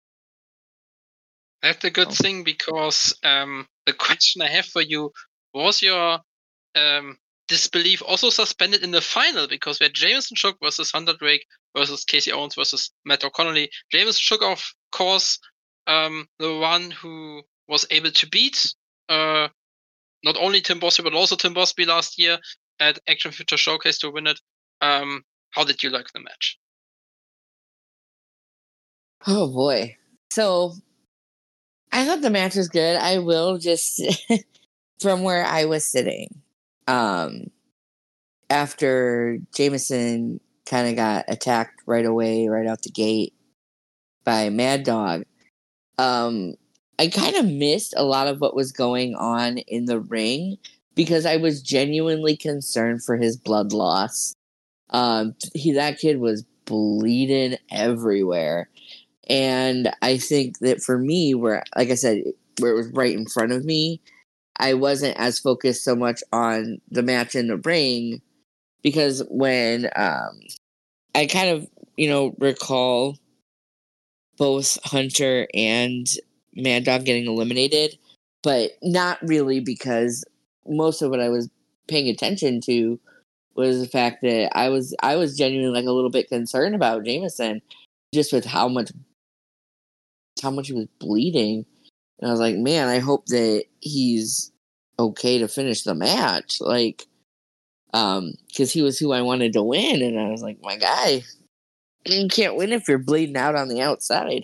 That's a good thing, because the question I have for you, was your disbelief also suspended in the final? Because we had Jameson Shook versus Hunter Drake versus Casey Owens versus Matt O'Connolly. Jameson Shook, of course, the one who was able to beat not only Tim Bosby, but also Tim Bosby last year at Action Future Showcase to win it. How did you like the match?
Oh, boy. So, I thought the match was good. I will just, from where I was sitting, after Jameson kind of got attacked right away, right out the gate by Mad Dog, I kind of missed a lot of what was going on in the ring because I was genuinely concerned for his blood loss. That kid was bleeding everywhere. And I think that for me, where, like I said, where it was right in front of me, I wasn't as focused so much on the match in the ring, because when I kind of, recall both Hunter and Mad Dog getting eliminated, but not really, because most of what I was paying attention to was the fact that I was genuinely like a little bit concerned about Jameson, just with how much he was bleeding. And I was like, man, I hope that he's okay to finish the match. Like, because he was who I wanted to win. And I was like, my guy, you can't win if you're bleeding out on the outside.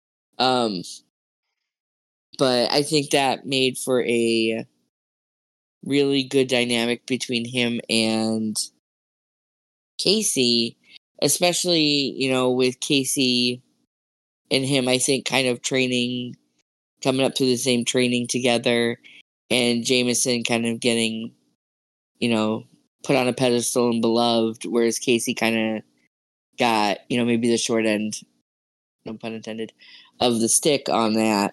But I think that made for a really good dynamic between him and Casey, especially, with Casey and him, I think, kind of coming up to the same training together, and Jameson kind of getting, put on a pedestal and beloved, whereas Casey kind of got, maybe the short end, no pun intended, of the stick on that.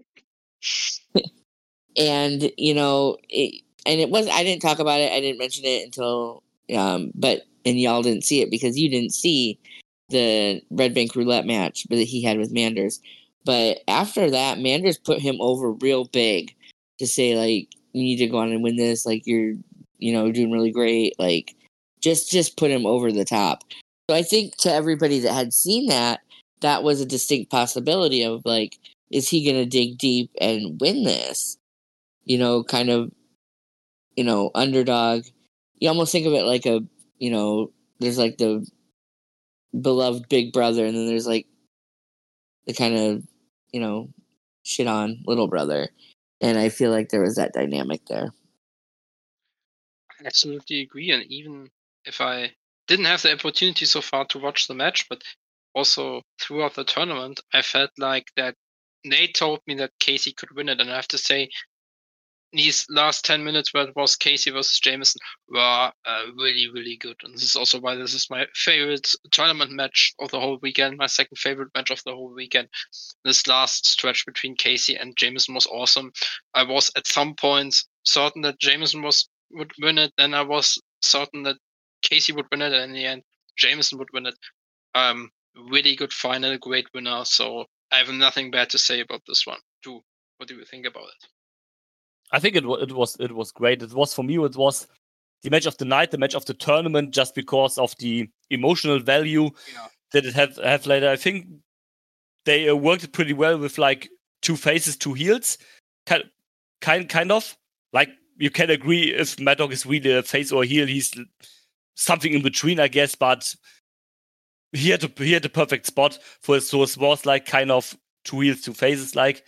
And, it was, I didn't talk about it, I didn't mention it until, and y'all didn't see it because you didn't see the Red Bank Roulette match that he had with Manders. But after that, Manders put him over real big to say, like, you need to go on and win this. Like, you're, doing really great. Like, just put him over the top. So I think to everybody that had seen that was a distinct possibility of, like, is he going to dig deep and win this? Kind of, underdog. You almost think of it like a, there's like the beloved big brother, and then there's like the kind of, shit on little brother. And I feel like there was that dynamic there.
I absolutely agree. And even if I didn't have the opportunity so far to watch the match, but also throughout the tournament, I felt like that they told me that Casey could win it. And I have to say, these last 10 minutes where it was Casey versus Jameson were really, really good. And this is also why this is my favorite tournament match of the whole weekend, my second favorite match of the whole weekend. This last stretch between Casey and Jameson was awesome. I was at some points certain that Jameson would win it. Then I was certain that Casey would win it. And in the end, Jameson would win it. Really good final, great winner. So I have nothing bad to say about this one. What do you think about it?
I think it was great. It was, for me, it was the match of the night, the match of the tournament, just because of the emotional value that it have later. I think they worked it pretty well with like 2 faces, 2 heels, kind of. Like, you can agree if Mad Dog is really a face or a heel, he's something in between, I guess. But he had the perfect spot for it, so it was like kind of 2 heels, 2 faces, like.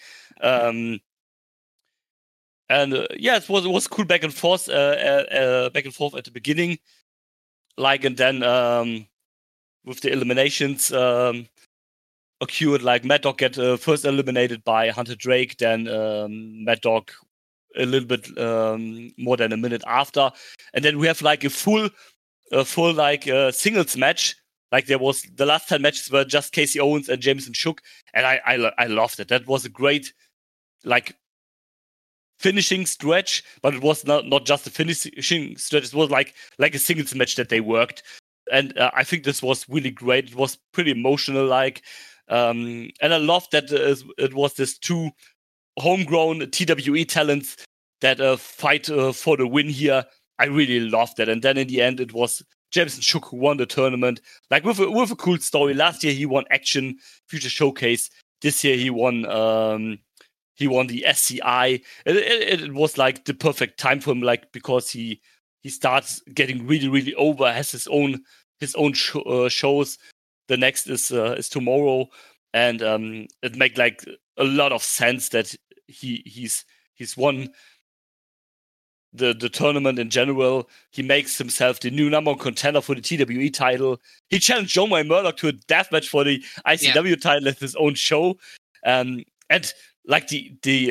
And it was cool back and forth at the beginning. and then with the eliminations occurred, like Mad Dog get first eliminated by Hunter Drake, then Mad Dog a little bit more than a minute after, and then we have like a full singles match. Like there was the last 10 matches were just Casey Owens and Jameson Shook, and I loved it. That was a great like finishing stretch, but it was not just a finishing stretch. It was like a singles match that they worked, and I think this was really great. It was pretty emotional, and I loved that it was this two homegrown TWE talents that fight for the win here. I really loved that, and then in the end, it was Jameson Shook who won the tournament, like with a cool story. Last year he won Action Future Showcase. This year he won the SCI. It was like the perfect time for him, like because he starts getting really, really over, has his own shows. The next is tomorrow, and it makes like a lot of sense that he's won the tournament in general. He makes himself the new number one contender for the TWE title. He challenged John Wayne Murdoch to a deathmatch for the ICW title at his own show, and like to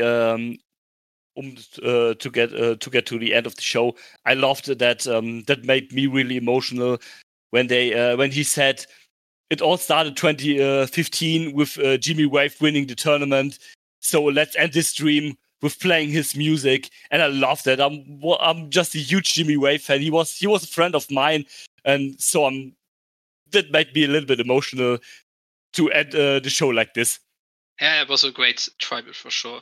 get to the end of the show, I loved that. That made me really emotional when he said it all started 2015 with Jimmy Wave winning the tournament. So let's end this dream with playing his music, and I love that. I'm just a huge Jimmy Wave fan. He was a friend of mine, and so that made me a little bit emotional to end the show like this.
Yeah, it was a great tribute for sure.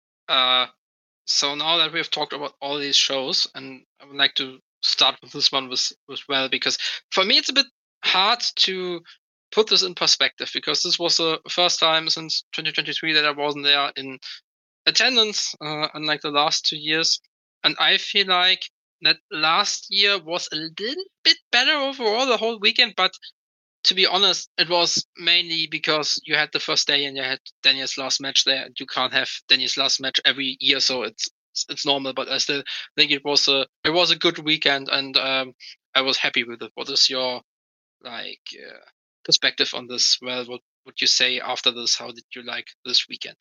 So now that we have talked about all these shows, and I would like to start with this one as well, because for me it's a bit hard to put this in perspective, because this was the first time since 2023 that I wasn't there in attendance, unlike the last 2 years. And I feel like that last year was a little bit better overall, the whole weekend, but to be honest, it was mainly because you had the first day and you had Daniel's last match there. You can't have Daniel's last match every year, so it's normal. But I still think it was a good weekend, and I was happy with it. What is your perspective on this? Well, what would you say after this? How did you like this weekend?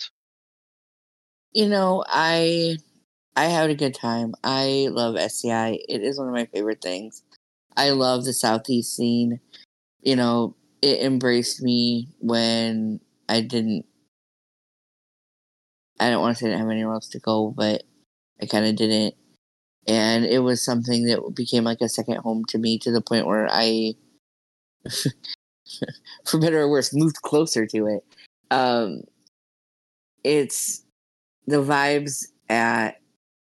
I had a good time. I love SCI. It is one of my favorite things. I love the Southeast scene. It embraced me when I don't want to say I didn't have anywhere else to go, but I kind of didn't. And it was something that became like a second home to me, to the point where I, for better or worse, moved closer to it. It's the vibes at,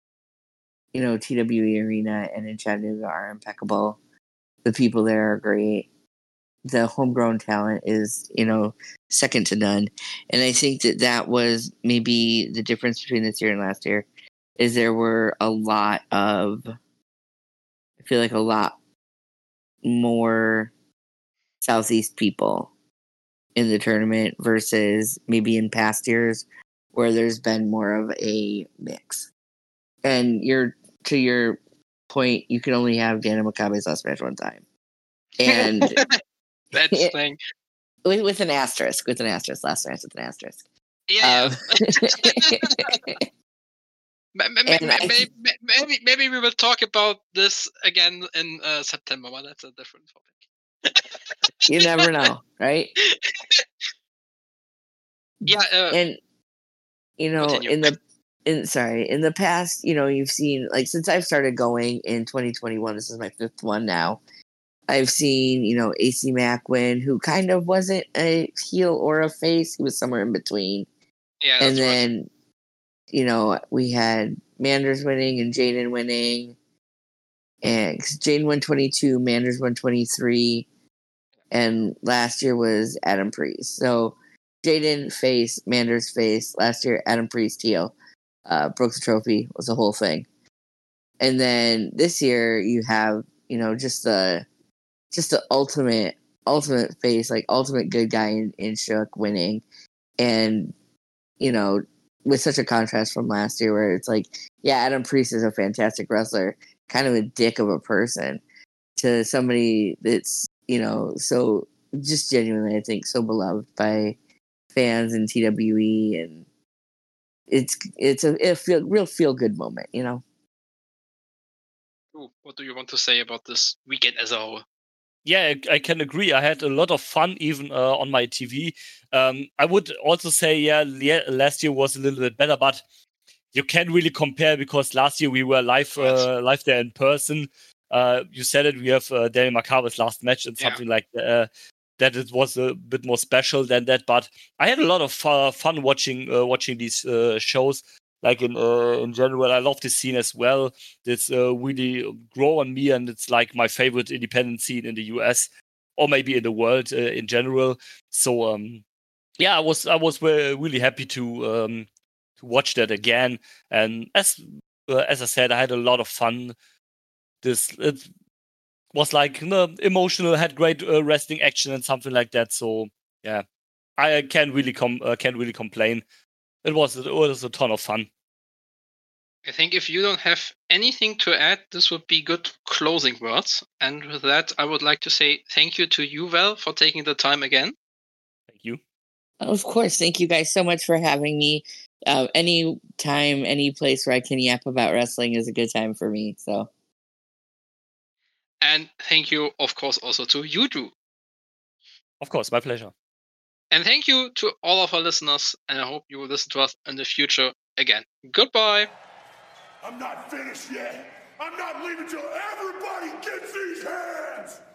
TWE Arena and in Chattanooga are impeccable. The people there are great. The homegrown talent is, second to none. And I think that was maybe the difference between this year and last year, is there were a lot more Southeast people in the tournament versus maybe in past years where there's been more of a mix. And to your point, you can only have Dana Makabe's last match one time. And
that's the thing.
With an asterisk. Last match with an asterisk.
Yeah. Maybe we will talk about this again in September, but that's a different topic.
You never know, right?
Yeah.
And in the past, you've seen, like, since I've started going in 2021, this is my 5th one now. I've seen, AC Mack win, who kind of wasn't a heel or a face. He was somewhere in between.
Yeah.
And then, we had Manders winning and Jaden winning. And Jaden won 22, Manders won 23. And last year was Adam Priest. So Jaden face, Manders face. Last year, Adam Priest heel. Broke the trophy, was the whole thing. And then this year you have, just the ultimate face, like ultimate good guy in Shook winning. And, with such a contrast from last year where it's like, yeah, Adam Priest is a fantastic wrestler, kind of a dick of a person. to somebody that's, so just genuinely, I think, so beloved by fans and TWE, and it's a real feel good moment,
What do you want to say about this weekend as a whole?
Yeah, I can agree. I had a lot of fun even on my TV. I would also say, last year was a little bit better, but you can't really compare because last year we were live there in person. You said it. We have Daniel Makabe's last match and something like that. It was a bit more special than that. But I had a lot of fun watching these shows. Like in general, I love this scene as well. It's really grow on me, and it's like my favorite independent scene in the US or maybe in the world in general. So I was really happy to watch that again. And as I said, I had a lot of fun. It was like emotional, had great wrestling action and something like that. So yeah, I can't really complain. It was a ton of fun.
I think if you don't have anything to add, this would be good closing words. And with that, I would like to say thank you to you, Val, for taking the time again.
Thank you.
Of course. Thank you guys so much for having me. Any time, any place where I can yap about wrestling is a good time for me. So.
And thank you, of course, also to you, Drew.
Of course, my pleasure.
And thank you to all of our listeners, and I hope you will listen to us in the future again. Goodbye.
I'm not finished yet. I'm not leaving till everybody gets these hands.